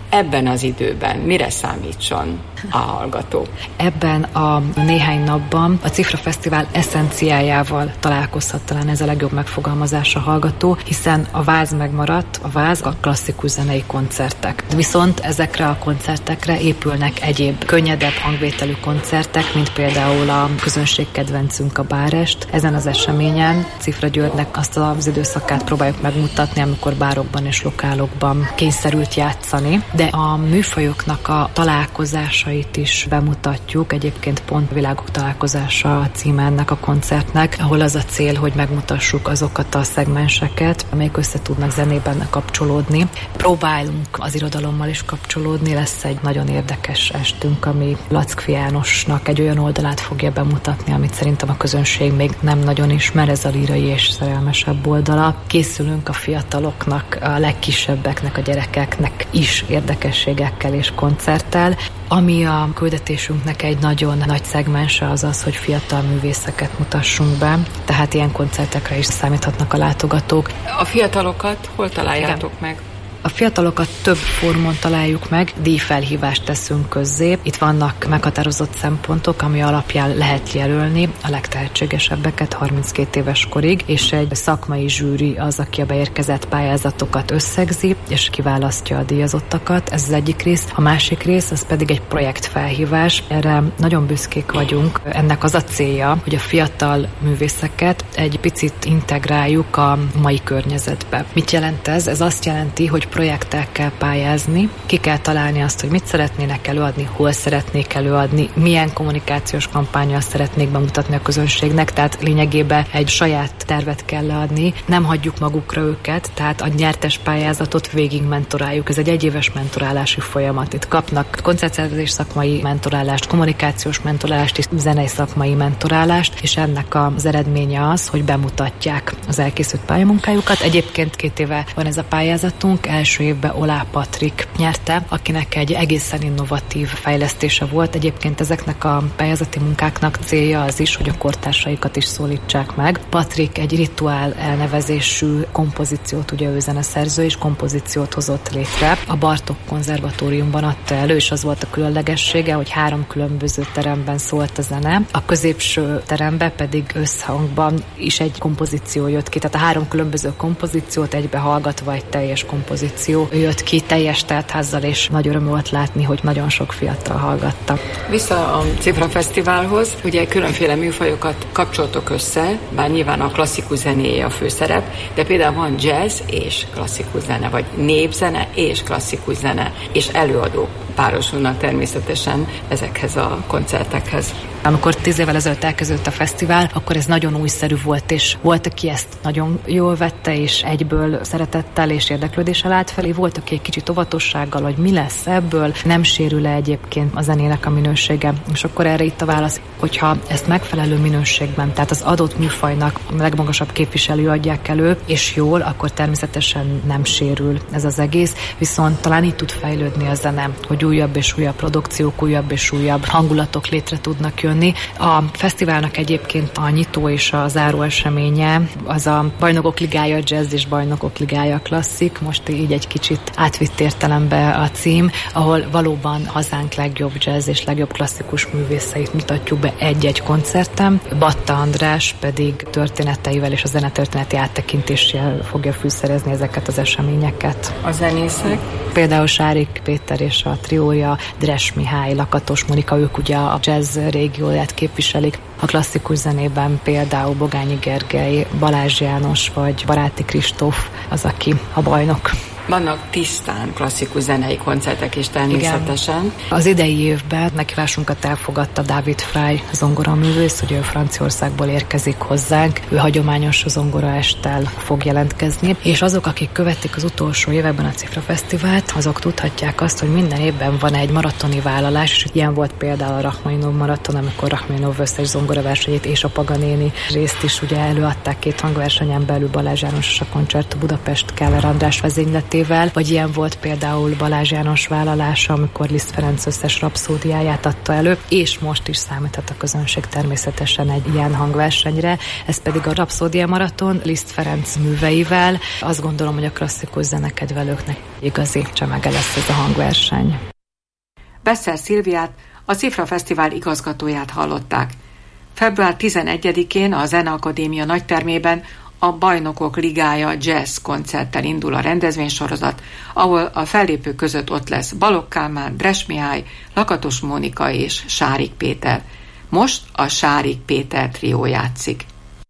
ebben az időben mire számítson a hallgató? Ebben a néhány napban a Cifra Fesztivál eszenciájával találkozhat, talán ez a legjobb megfogalmazás a hallgató, hiszen a váz megmaradt, a váz a klasszikus zenei koncertek. Viszont ezekre a koncertekre épülnek egyéb könnyedebb hangvételű koncertek, mint például a közönségkedvencünk a Bárest. Ezen az eseményen Cifra Györgynek azt az időszakát próbáljuk megmutatni, amikor bárokban és lokálokban kényszerült játszani, de a műfajoknak a találkozásait is bemutatjuk. Egyébként pont Világok találkozása a címe ennek a koncertnek, ahol az a cél, hogy megmutassuk azokat a szegmenseket, amelyek össze tudnak zenében kapcsolódni. Próbálunk az irodalommal is kapcsolódni, lesz egy nagyon érdekes estünk, ami Lackfi Jánosnak egy olyan oldalát fogja bemutatni, amit szerintem a közönség még nem nagyon ismer, ez a lírai és szerelmesebb oldala. Készülünk a fiataloknak, a legkisebbeknek, a gyerekeknek is érdekességekkel és koncerttel. Ami a küldetésünknek egy nagyon nagy szegmense az az, hogy fiatal művészeket mutassunk be, tehát ilyen koncertekre is számíthatnak a látogatók. A fiatalokat hol találjátok Igen. meg? A fiatalokat több fórumon találjuk meg, díjfelhívást teszünk közzé. Itt vannak meghatározott szempontok, ami alapján lehet jelölni a legtehetségesebbeket harminckét éves korig, és egy szakmai zsűri az, aki a beérkezett pályázatokat összegzi, és kiválasztja a díjazottakat. Ez az egyik rész. A másik rész, az pedig egy projektfelhívás. Erre nagyon büszkék vagyunk. Ennek az a célja, hogy a fiatal művészeket egy picit integráljuk a mai környezetbe. Mit jelent ez? Ez azt jelenti, hogy projekttel kell pályázni, ki kell találni azt, hogy mit szeretnének előadni, hol szeretnék előadni, milyen kommunikációs kampánnyal szeretnék bemutatni a közönségnek, tehát lényegében egy saját tervet kell leadni, nem hagyjuk magukra őket, tehát a nyertes pályázatot végig mentoráljuk. Ez egy egyéves mentorálási folyamat. Itt kapnak koncertszervezés szakmai mentorálást, kommunikációs mentorálást és zenei szakmai mentorálást, és ennek az eredménye az, hogy bemutatják az elkészült pályamunkájukat. Egyébként két éve van ez a pályázatunk, első évben Olá Patrik nyerte, akinek egy egészen innovatív fejlesztése volt. Egyébként ezeknek a pályázati munkáknak célja az is, hogy a kortársaikat is szólítsák meg. Patrik egy rituál elnevezésű kompozíciót, ugye ő zeneszerző, és kompozíciót hozott létre. A Bartók Konzervatóriumban adta elő, és az volt a különlegessége, hogy három különböző teremben szólt a zene. A középső teremben pedig összhangban is egy kompozíció jött ki. Tehát a három különböző kompozíciót egybe hallgatva egy teljes kompozíció jött ki teljes teltházzal, és nagy öröm volt látni, hogy nagyon sok fiatal hallgatta. Vissza a Cifra Fesztiválhoz, ugye különféle műfajokat kapcsoltok össze, bár nyilván a klasszikus zenéje a főszerep, de például van jazz és klasszikus zene, vagy népzene és klasszikus zene, és előadók párosulnak természetesen ezekhez a koncertekhez. Amikor tíz évvel ezelőtt elkezdődött a fesztivál, akkor ez nagyon újszerű volt, és volt, aki ezt nagyon jól vette, és egyből szeretettel és érdeklődéssel állt felé, volt, aki egy kicsit óvatossággal, hogy mi lesz ebből, nem sérül-e egyébként a zenének a minősége. És akkor erre itt a válasz, hogyha ezt megfelelő minőségben, tehát az adott műfajnak a legmagasabb képviselő adják elő, és jól, akkor természetesen nem sérül ez az egész, viszont talán így tud fejlődni a zene, hogy újabb és újabb produkciók, újabb és újabb hangulatok létre tudnak jönni. A fesztiválnak egyébként a nyitó és a záró eseménye az a Bajnokok Ligája Jazz és Bajnokok Ligája Klasszik, most így egy kicsit átvitt értelembe a cím, ahol valóban hazánk legjobb jazz és legjobb klasszikus művészeit mutatjuk be egy-egy koncerten. Batta András pedig történeteivel és a zenetörténeti áttekintéssel fogja fűszerezni ezeket az eseményeket. A zenészek? Például Sárik Péter és a triója, Dres Mihály, Lakatos Monika, ők ugye a jazz régióját képviselik. A klasszikus zenében például Bogányi Gergely, Balázs János vagy Baráti Kristóf az, aki a bajnok. Vannak tisztán klasszikus zenei koncertek is természetesen. Igen. Az idei évben meghívásunkat elfogadta David Fry zongoraművész, hogy ő Franciaországból érkezik hozzánk. Ő hagyományos zongoraesttel fog jelentkezni, és azok, akik követik az utolsó években a Cifra Fesztivált, azok tudhatják azt, hogy minden évben van egy maratoni vállalás, és ilyen volt például a Rachmaninov maraton, amikor Rachmaninov összes zongoraversenyét és a Paganini részt is ugye előadták két hangversenyen belül Balázs János és a Concerto Budapest Keller András vezényletében. segítségével, vagy ilyen volt például Balázs János vállalása, amikor Liszt Ferenc összes rapszódiáját adta elő, és most is számíthat a közönség természetesen egy ilyen hangversenyre, ez pedig a Rapszódia Maraton Liszt Ferenc műveivel. Azt gondolom, hogy a klasszikus zenekedvelőknek igazi csemege lesz ez a hangverseny. Bessel Szilviát, a Cifra Fesztivál igazgatóját hallották. február tizenegyedikén a Zeneakadémia nagytermében a Bajnokok Ligája jazz koncerttel indul a rendezvénysorozat, ahol a fellépők között ott lesz Balogh Kálmán, Dres Mihály, Lakatos Mónika és Sárik Péter. Most a Sárik Péter trió játszik.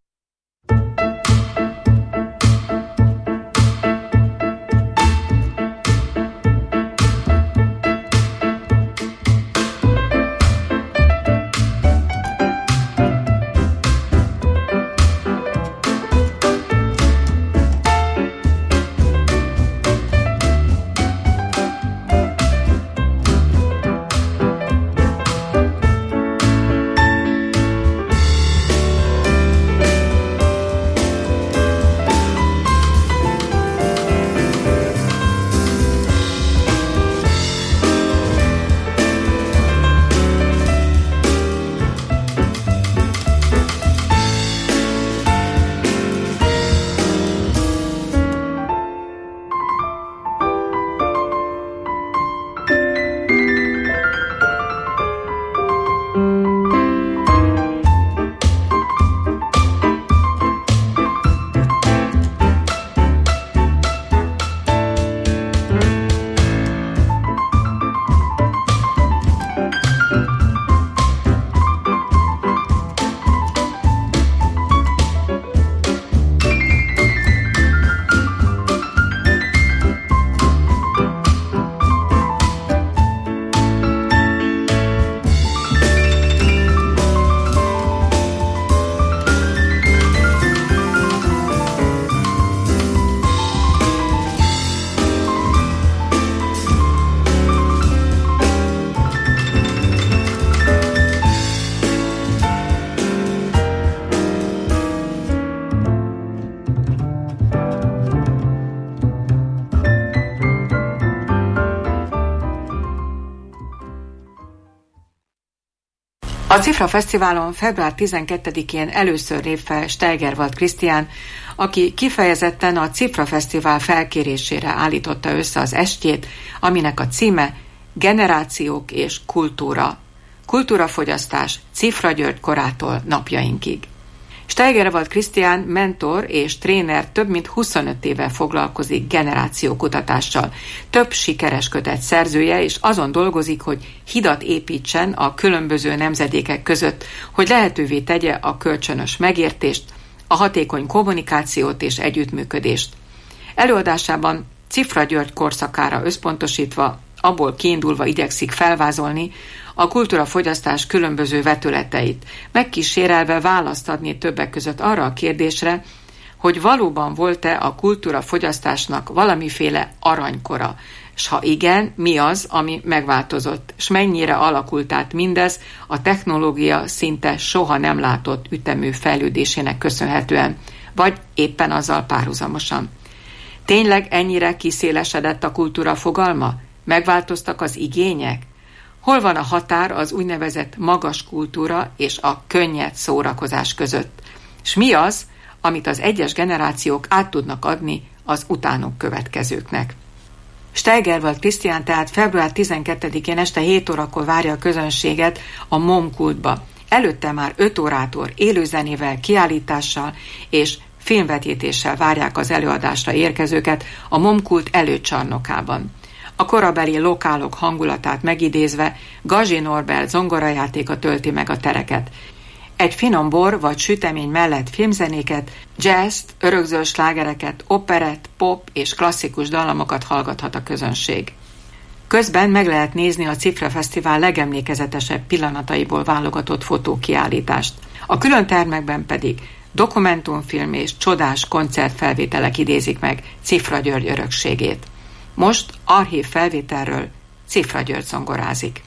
A Cifra Fesztiválon február tizenkettedikén először lép fel Steigerwald Krisztián, aki kifejezetten a Cifra Fesztivál felkérésére állította össze az estjét, aminek a címe Generációk és kultúra. Kultúrafogyasztás Cifra György korától napjainkig. Steigerwald Krisztián mentor és tréner több mint huszonöt éve foglalkozik generációkutatással. Több sikeres kötet szerzője, és azon dolgozik, hogy hidat építsen a különböző nemzedékek között, hogy lehetővé tegye a kölcsönös megértést, a hatékony kommunikációt és együttműködést. Előadásában Cifra György korszakára összpontosítva, abból kiindulva igyekszik felvázolni a kultúrafogyasztás különböző vetületeit, megkísérelve választ adni többek között arra a kérdésre, hogy valóban volt-e a kultúrafogyasztásnak valamiféle aranykora, s ha igen, mi az, ami megváltozott, s mennyire alakult át mindez a technológia szinte soha nem látott ütemű fejlődésének köszönhetően, vagy éppen azzal párhuzamosan. Tényleg ennyire kiszélesedett a kultúra fogalma? Megváltoztak az igények? Hol van a határ az úgynevezett magas kultúra és a könnyed szórakozás között? És mi az, amit az egyes generációk át tudnak adni az utánuk következőknek? Steigerwald Krisztián tehát február tizenkettedikén este hét órakor várja a közönséget a Momkultba. Előtte már öt órától élőzenével, kiállítással és filmvetítéssel várják az előadásra érkezőket a Momkult előcsarnokában. A korabeli lokálok hangulatát megidézve Gazzsi Norbert zongorajátéka tölti meg a tereket. Egy finom bor vagy sütemény mellett filmzenéket, jazzt, örökzöld slágereket, operett, pop és klasszikus dallamokat hallgathat a közönség. Közben meg lehet nézni a Cifra Fesztivál legemlékezetesebb pillanataiból válogatott fotókiállítást. A külön termekben pedig dokumentumfilm és csodás koncertfelvételek idézik meg Cifra György örökségét. Most archív felvételről Cifra György zongorázik.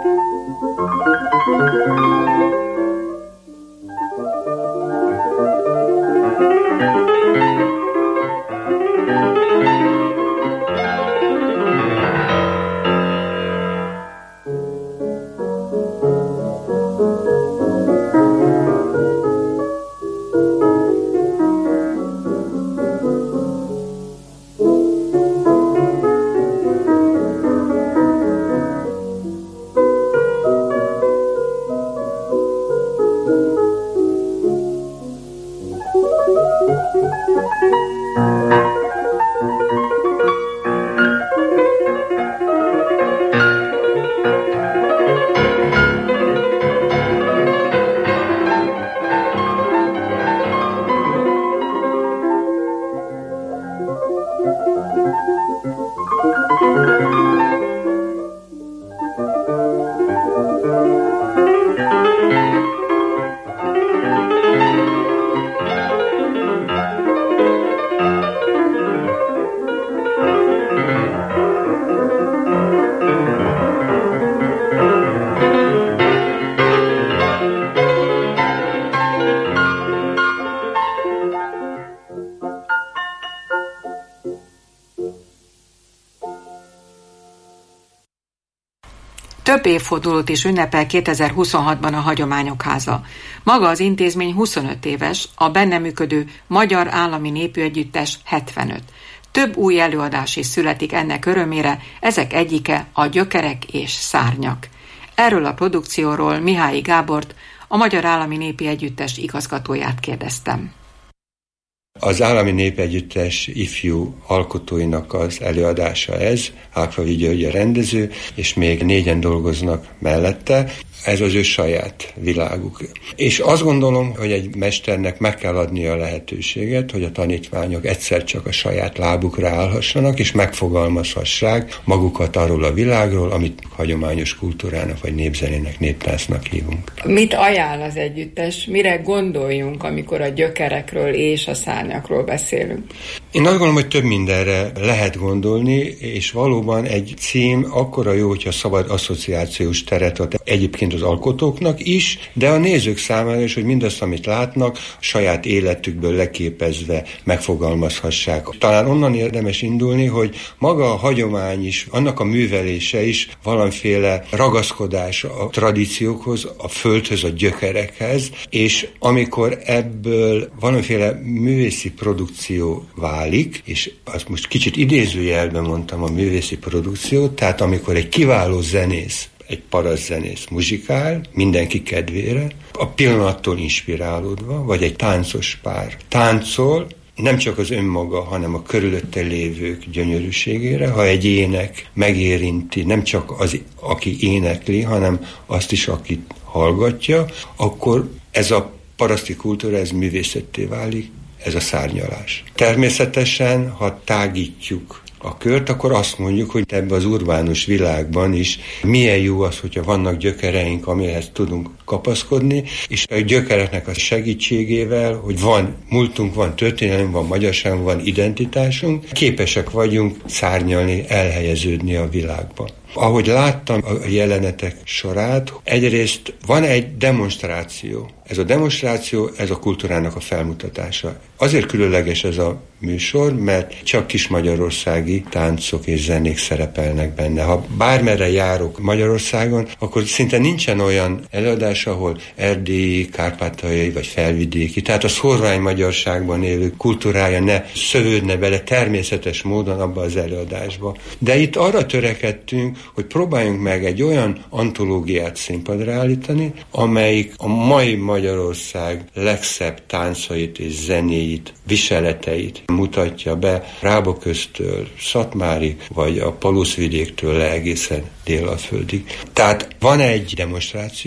Több évfordulót is ünnepel kétezer-huszonhatban a Hagyományok Háza. Maga az intézmény huszonöt éves, a benne működő Magyar Állami Népműegyüttes hetvenöt. Több új előadás is születik ennek örömére, ezek egyike a Gyökerek és Szárnyak. Erről a produkcióról Mihályi Gábort, a Magyar Állami Népi Együttes igazgatóját kérdeztem. Az Állami Népegyüttes ifjú alkotóinak az előadása ez, Ákfavi György a rendező, és még négyen dolgoznak mellette. Ez az ő saját világuk. És azt gondolom, hogy egy mesternek meg kell adnia a lehetőséget, hogy a tanítványok egyszer csak a saját lábukra állhassanak, és megfogalmazhassák magukat arról a világról, amit hagyományos kultúrának, vagy népzenének, néptáncnak hívunk. Mit ajánl az együttes? Mire gondoljunk, amikor a gyökerekről és a szárnyakról beszélünk? Én azt gondolom, hogy több mindenre lehet gondolni, és valóban egy cím akkora jó, hogyha szabad asszociációs teret ad egyébként az alkotóknak is, de a nézők számára is, hogy mindazt, amit látnak, a saját életükből leképezve megfogalmazhassák. Talán onnan érdemes indulni, hogy maga a hagyomány is, annak a művelése is valamiféle ragaszkodás a tradíciókhoz, a földhöz, a gyökerekhez, és amikor ebből valamiféle művészi produkció válik, és azt most kicsit idézőjelben mondtam a művészi produkciót, tehát amikor egy kiváló zenész, egy parasztzenész muzsikál, mindenki kedvére, a pillanattól inspirálódva, vagy egy táncos pár táncol, nem csak az önmaga, hanem a körülötte lévők gyönyörűségére, ha egy ének megérinti nem csak az, aki énekli, hanem azt is, akit hallgatja, akkor ez a paraszti kultúra, ez művészetté válik, ez a szárnyalás. Természetesen, ha tágítjuk a kört, akkor azt mondjuk, hogy ebben az urbánus világban is milyen jó az, hogyha vannak gyökereink, amihez tudunk kapaszkodni, és a gyökereknek a segítségével, hogy van múltunk, van történelmünk, van magyarságunk, van identitásunk, képesek vagyunk szárnyalni, elhelyeződni a világban. Ahogy láttam a jelenetek sorát, egyrészt van egy demonstráció. Ez a demonstráció, ez a kultúrának a felmutatása. Azért különleges ez a műsor, mert csak kis magyarországi táncok és zenék szerepelnek benne. Ha bármerre járok Magyarországon, akkor szinte nincsen olyan előadás, ahol erdélyi, kárpátaljai vagy felvidéki, tehát a szorvány magyarságban élő kultúrája ne szövődne bele természetes módon abba az előadásba. De itt arra törekedtünk, hogy próbáljunk meg egy olyan antológiát színpadra állítani, amelyik a mai Magyarország legszebb táncait és zenéit, viseleteit mutatja be Ráboköztől, Szatmárig, vagy a Paluszvidéktől le egészen Délalföldig. Tehát van egy demonstráció,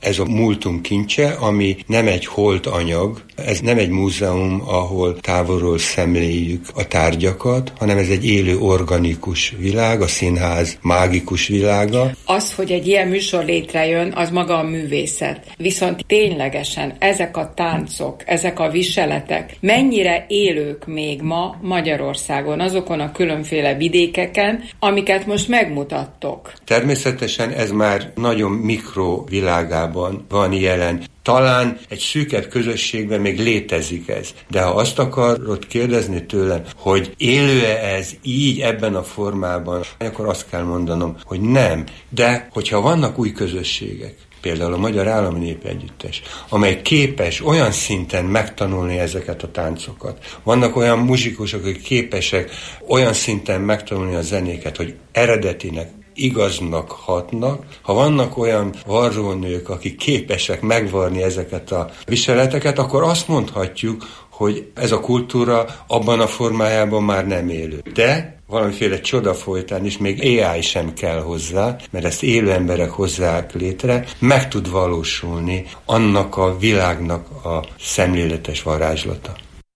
ez a múltunk kincse, ami nem egy holt anyag, ez nem egy múzeum, ahol távolról szemléljük a tárgyakat, hanem ez egy élő organikus világ, a színház mágikus világa. Az, hogy egy ilyen műsor létrejön, az maga a művészet. Viszont ténylegesen ezek a táncok, ezek a viseletek mennyire élők még ma Magyarországon, azokon a különféle vidékeken, amiket most megmutattok? Természetesen ez már nagyon mikro világában van jelen. Talán egy szűkebb közösségben még létezik ez. De ha azt akarod kérdezni tőlem, hogy élő-e ez így ebben a formában, akkor azt kell mondanom, hogy nem. De hogyha vannak új közösségek, például a Magyar Állami Népegyüttes, amely képes olyan szinten megtanulni ezeket a táncokat. Vannak olyan muzsikusok, akik képesek olyan szinten megtanulni a zenéket, hogy eredetinek, igaznak hatnak. Ha vannak olyan varrónők, akik képesek megvarni ezeket a viseleteket, akkor azt mondhatjuk, hogy ez a kultúra abban a formájában már nem élő. De valamiféle csoda folytán is még á i sem kell hozzá, mert ezt élő emberek hozzák létre, meg tud valósulni annak a világnak a szemléletes varázslata.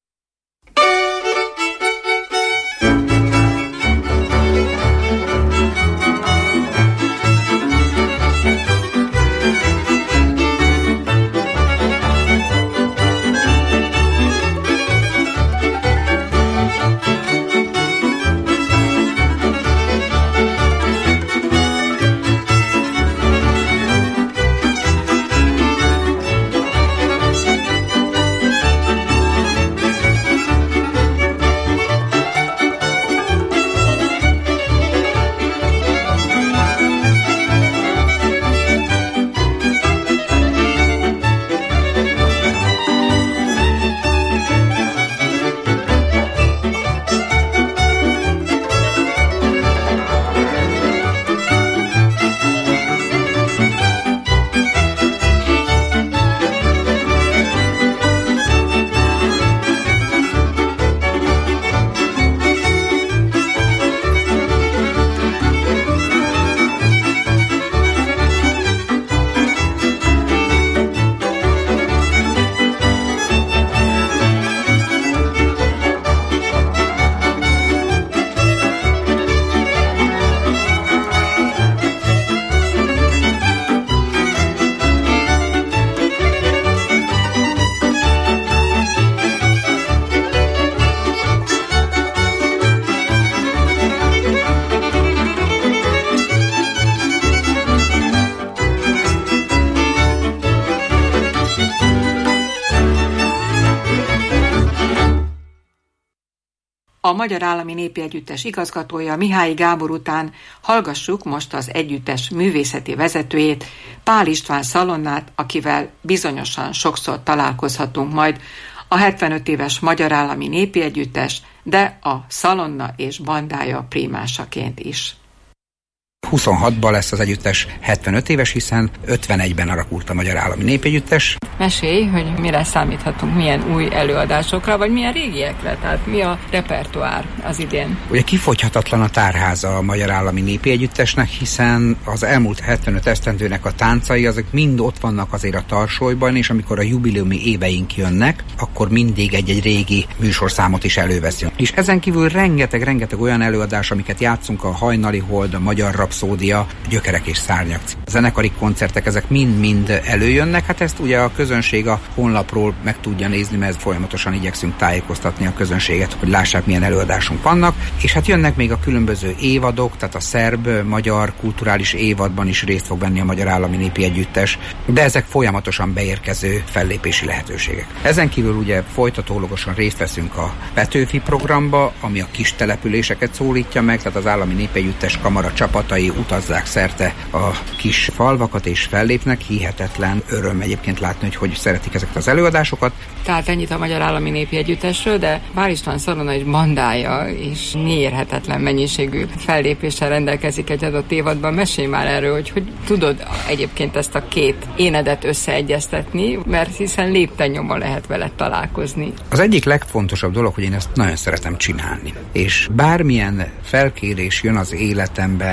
A Magyar Állami Népi Együttes igazgatója Mihály Gábor után hallgassuk most az együttes művészeti vezetőjét, Pál István Szalonnát, akivel bizonyosan sokszor találkozhatunk majd. A hetvenöt éves Magyar Állami Népi Együttes, de a Szalonna és bandája primásaként is. huszonhatban lesz az együttes hetvenöt éves, hiszen ötvenegyben alakult a Magyar Állami Népegyüttes. Mesélj, hogy mire számíthatunk, milyen új előadásokra, vagy milyen régiekre, tehát mi a repertoár az idén? Ugye kifogyhatatlan a tárháza a Magyar Állami Népi Együttesnek, hiszen az elmúlt hetvenöt esztendőnek a táncai, azok mind ott vannak azért a tarsolyban, és amikor a jubileumi éveink jönnek, akkor mindig egy-egy régi műsorszámot is előveszünk. És ezen kívül rengeteg-rengeteg olyan előadás, amiket játszunk, a Hajnali Hold, a Magyar Rapszódia, Gyökerek és Szárnyak. A zenekari koncertek, ezek mind-mind előjönnek, hát ezt ugye a közönség a honlapról meg tudja nézni, mert folyamatosan igyekszünk tájékoztatni a közönséget, hogy lássák, milyen előadásunk vannak, és hát jönnek még a különböző évadok, tehát a szerb, magyar, kulturális évadban is részt fog venni a Magyar Állami Népi Együttes, de ezek folyamatosan beérkező fellépési lehetőségek. Ezen kívül ugye folytatólagosan részt veszünk a Petőfi programba, ami a kis településeket szólítja meg, tehát az Állami Népi Együttes kamara csapatai utazzák szerte a kis falvakat és fellépnek. Hihetetlen öröm egyébként látni, hogy hogy szeretik ezeket az előadásokat. Tehát ennyit a Magyar Állami Népi Együttesről, de Pál István Szalonna és bandája és mérhetetlen mennyiségű fellépéssel rendelkezik egy adott évadban. Mesélj már erről, hogy hogy tudod egyébként ezt a két énedet összeegyeztetni, mert hiszen lépten-nyomon lehet vele találkozni. Az egyik legfontosabb dolog, hogy én ezt nagyon szeretem csinálni. És bármilyen felkérés jön az életemben, akár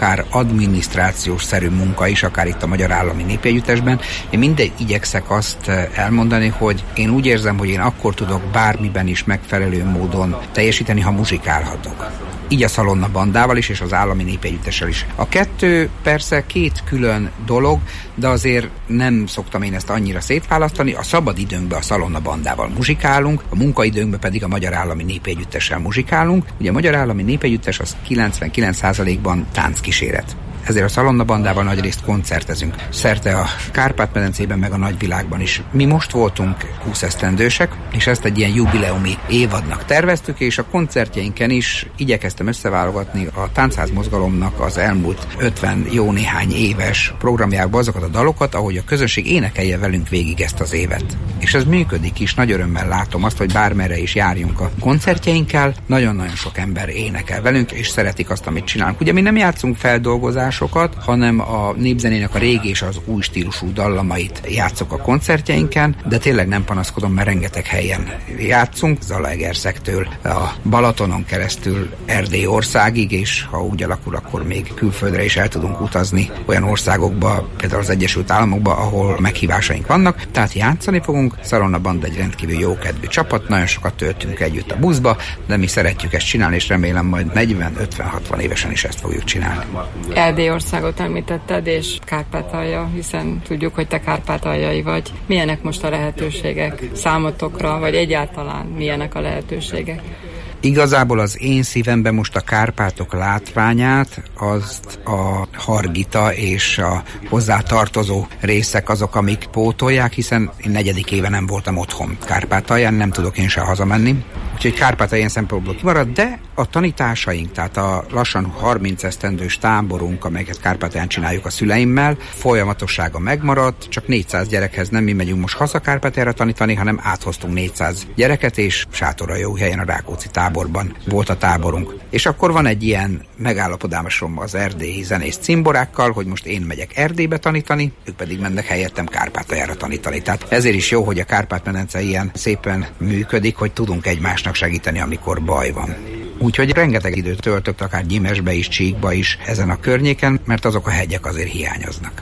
akár adminisztrációs-szerű munka is, akár itt a Magyar Állami Népegyüttesben. Én mindegy igyekszek azt elmondani, hogy én úgy érzem, hogy én akkor tudok bármiben is megfelelő módon teljesíteni, ha muzsikálhatok. Így a Szalonna Bandával is, és az Állami Népegyüttessel is. A kettő persze két külön dolog, de azért nem szoktam én ezt annyira szétválasztani. A szabad időnkben a Szalonna Bandával muzsikálunk, a munkaidőnkben pedig a Magyar Állami Népegyüttessel muzsikálunk. Ugye a Magyar Állami Népegyüttes az kilencvenkilenc százalékban tánckíséret. Ezért a Szalonna Bandával nagyrészt koncertezünk. Szerte a Kárpát-medencében, meg a nagyvilágban is. Mi most voltunk húsz esztendősek, és ezt egy ilyen jubileumi évadnak terveztük, és a koncertjeinken is igyekeztem összeválogatni a táncház mozgalomnak az elmúlt ötven jó néhány éves programjába azokat a dalokat, ahogy a közönség énekelje velünk végig ezt az évet. És ez működik is, nagy örömmel látom azt, hogy bármerre is járjunk a koncertjeinkkel, nagyon-nagyon sok ember énekel velünk, és szeretik azt, amit csinálunk. Ugye mi nem játszunk feldolgozást, sokat, hanem a népzenének a régi és az új stílusú dallamait játszok a koncertjeinken, de tényleg nem panaszkodom, mert rengeteg helyen játszunk, Zalaegerszektől a Balatonon keresztül Erdély országig, és ha úgy alakul, akkor még külföldre is el tudunk utazni olyan országokba, például az Egyesült Államokba, ahol meghívásaink vannak, tehát játszani fogunk. Szalonna Banda egy rendkívül jókedvű csapat, nagyon sokat töltünk együtt a buszba, de mi szeretjük ezt csinálni, és remélem majd negyven, ötven, hatvan évesen is ezt fogjuk csinálni. Erdélyországot említetted, és Kárpátalja, hiszen tudjuk, hogy te kárpátaljai vagy. Milyenek most a lehetőségek számotokra, vagy egyáltalán milyenek a lehetőségek? Igazából az én szívemben most a Kárpátok látványát, azt a Hargita és a hozzá tartozó részek azok, amik pótolják, hiszen én negyedik éve nem voltam otthon Kárpátalján, nem tudok én se hazamenni. Úgyhogy Kárpátalja ilyen szempontból kimarad, de a tanításaink, tehát a lassan harminc esztendős táborunk, amelyeket Kárpátalján csináljuk a szüleimmel, folyamatossága megmaradt, csak négyszáz gyerekhez nem mi megyünk most haza Kárpátaljára tanítani, hanem áthoztunk négyszáz gyereket, és Sátoraljóhelyen a Rákóczi táborban volt a táborunk. És akkor van egy ilyen megállapodásom az erdélyi zenész cimborákkal, hogy most én megyek Erdélybe tanítani, ők pedig mennek helyettem Kárpátaljára tanítani. Tehát ezért is jó, hogy a Kárpát-medence ilyen szépen működik, hogy tudunk egymásnak segíteni, amikor baj van. Úgyhogy rengeteg időt töltök, akár Gyimesbe is, Csíkba is ezen a környéken, mert azok a hegyek azért hiányoznak.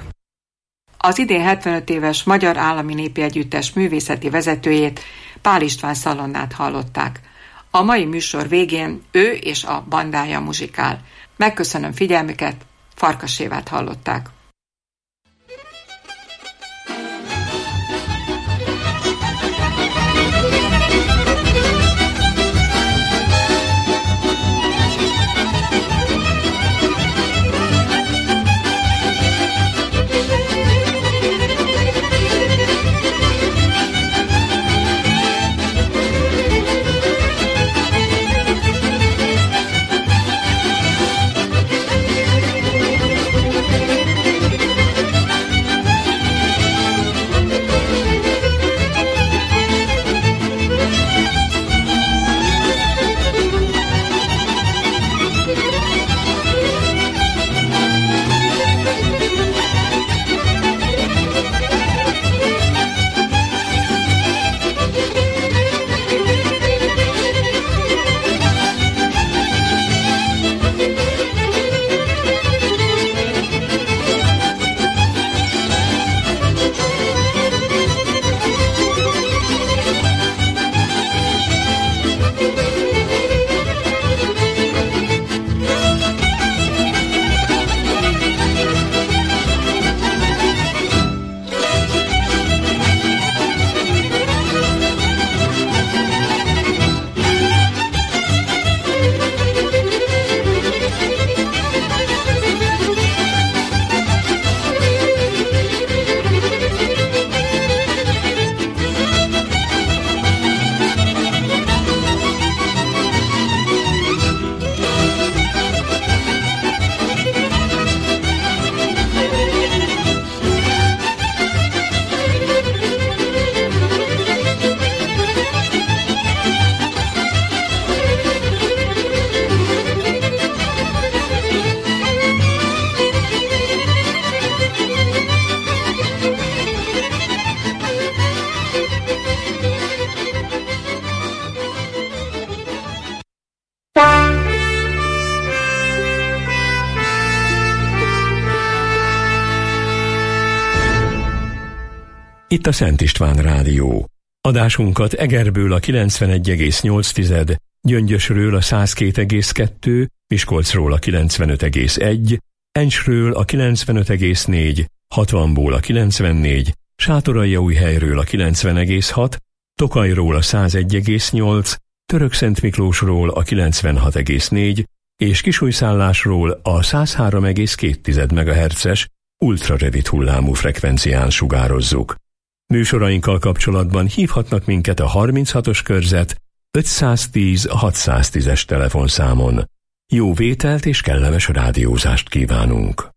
Az idén hetvenöt éves Magyar Állami Népi Együttes művészeti vezetőjét, Pál István Szalonnát hallották. A mai műsor végén ő és a bandája muzsikál. Megköszönöm figyelmüket, Farkas Évát hallották. Itt a Szent István Rádió. Adásunkat Egerből a kilencvenegy egész nyolc, Gyöngyösről a száz két egész kettő, Miskolcról a kilencvenöt egész egy, Encsről a kilencvenöt egész négy, hatvanból a kilencvennégy, Sátoraljaújhelyről a kilencven egész hat, Tokajról a száz egy egész nyolc, Törökszentmiklósról a kilencvenhat egész négy, és Kisújszállásról a száz három egész két megahertzes ultrarövid hullámú frekvencián sugározzuk. Műsorainkkal kapcsolatban hívhatnak minket a harminchatos körzet ötszáztíz hatszáztízes telefonszámon. Jó vételt és kellemes rádiózást kívánunk!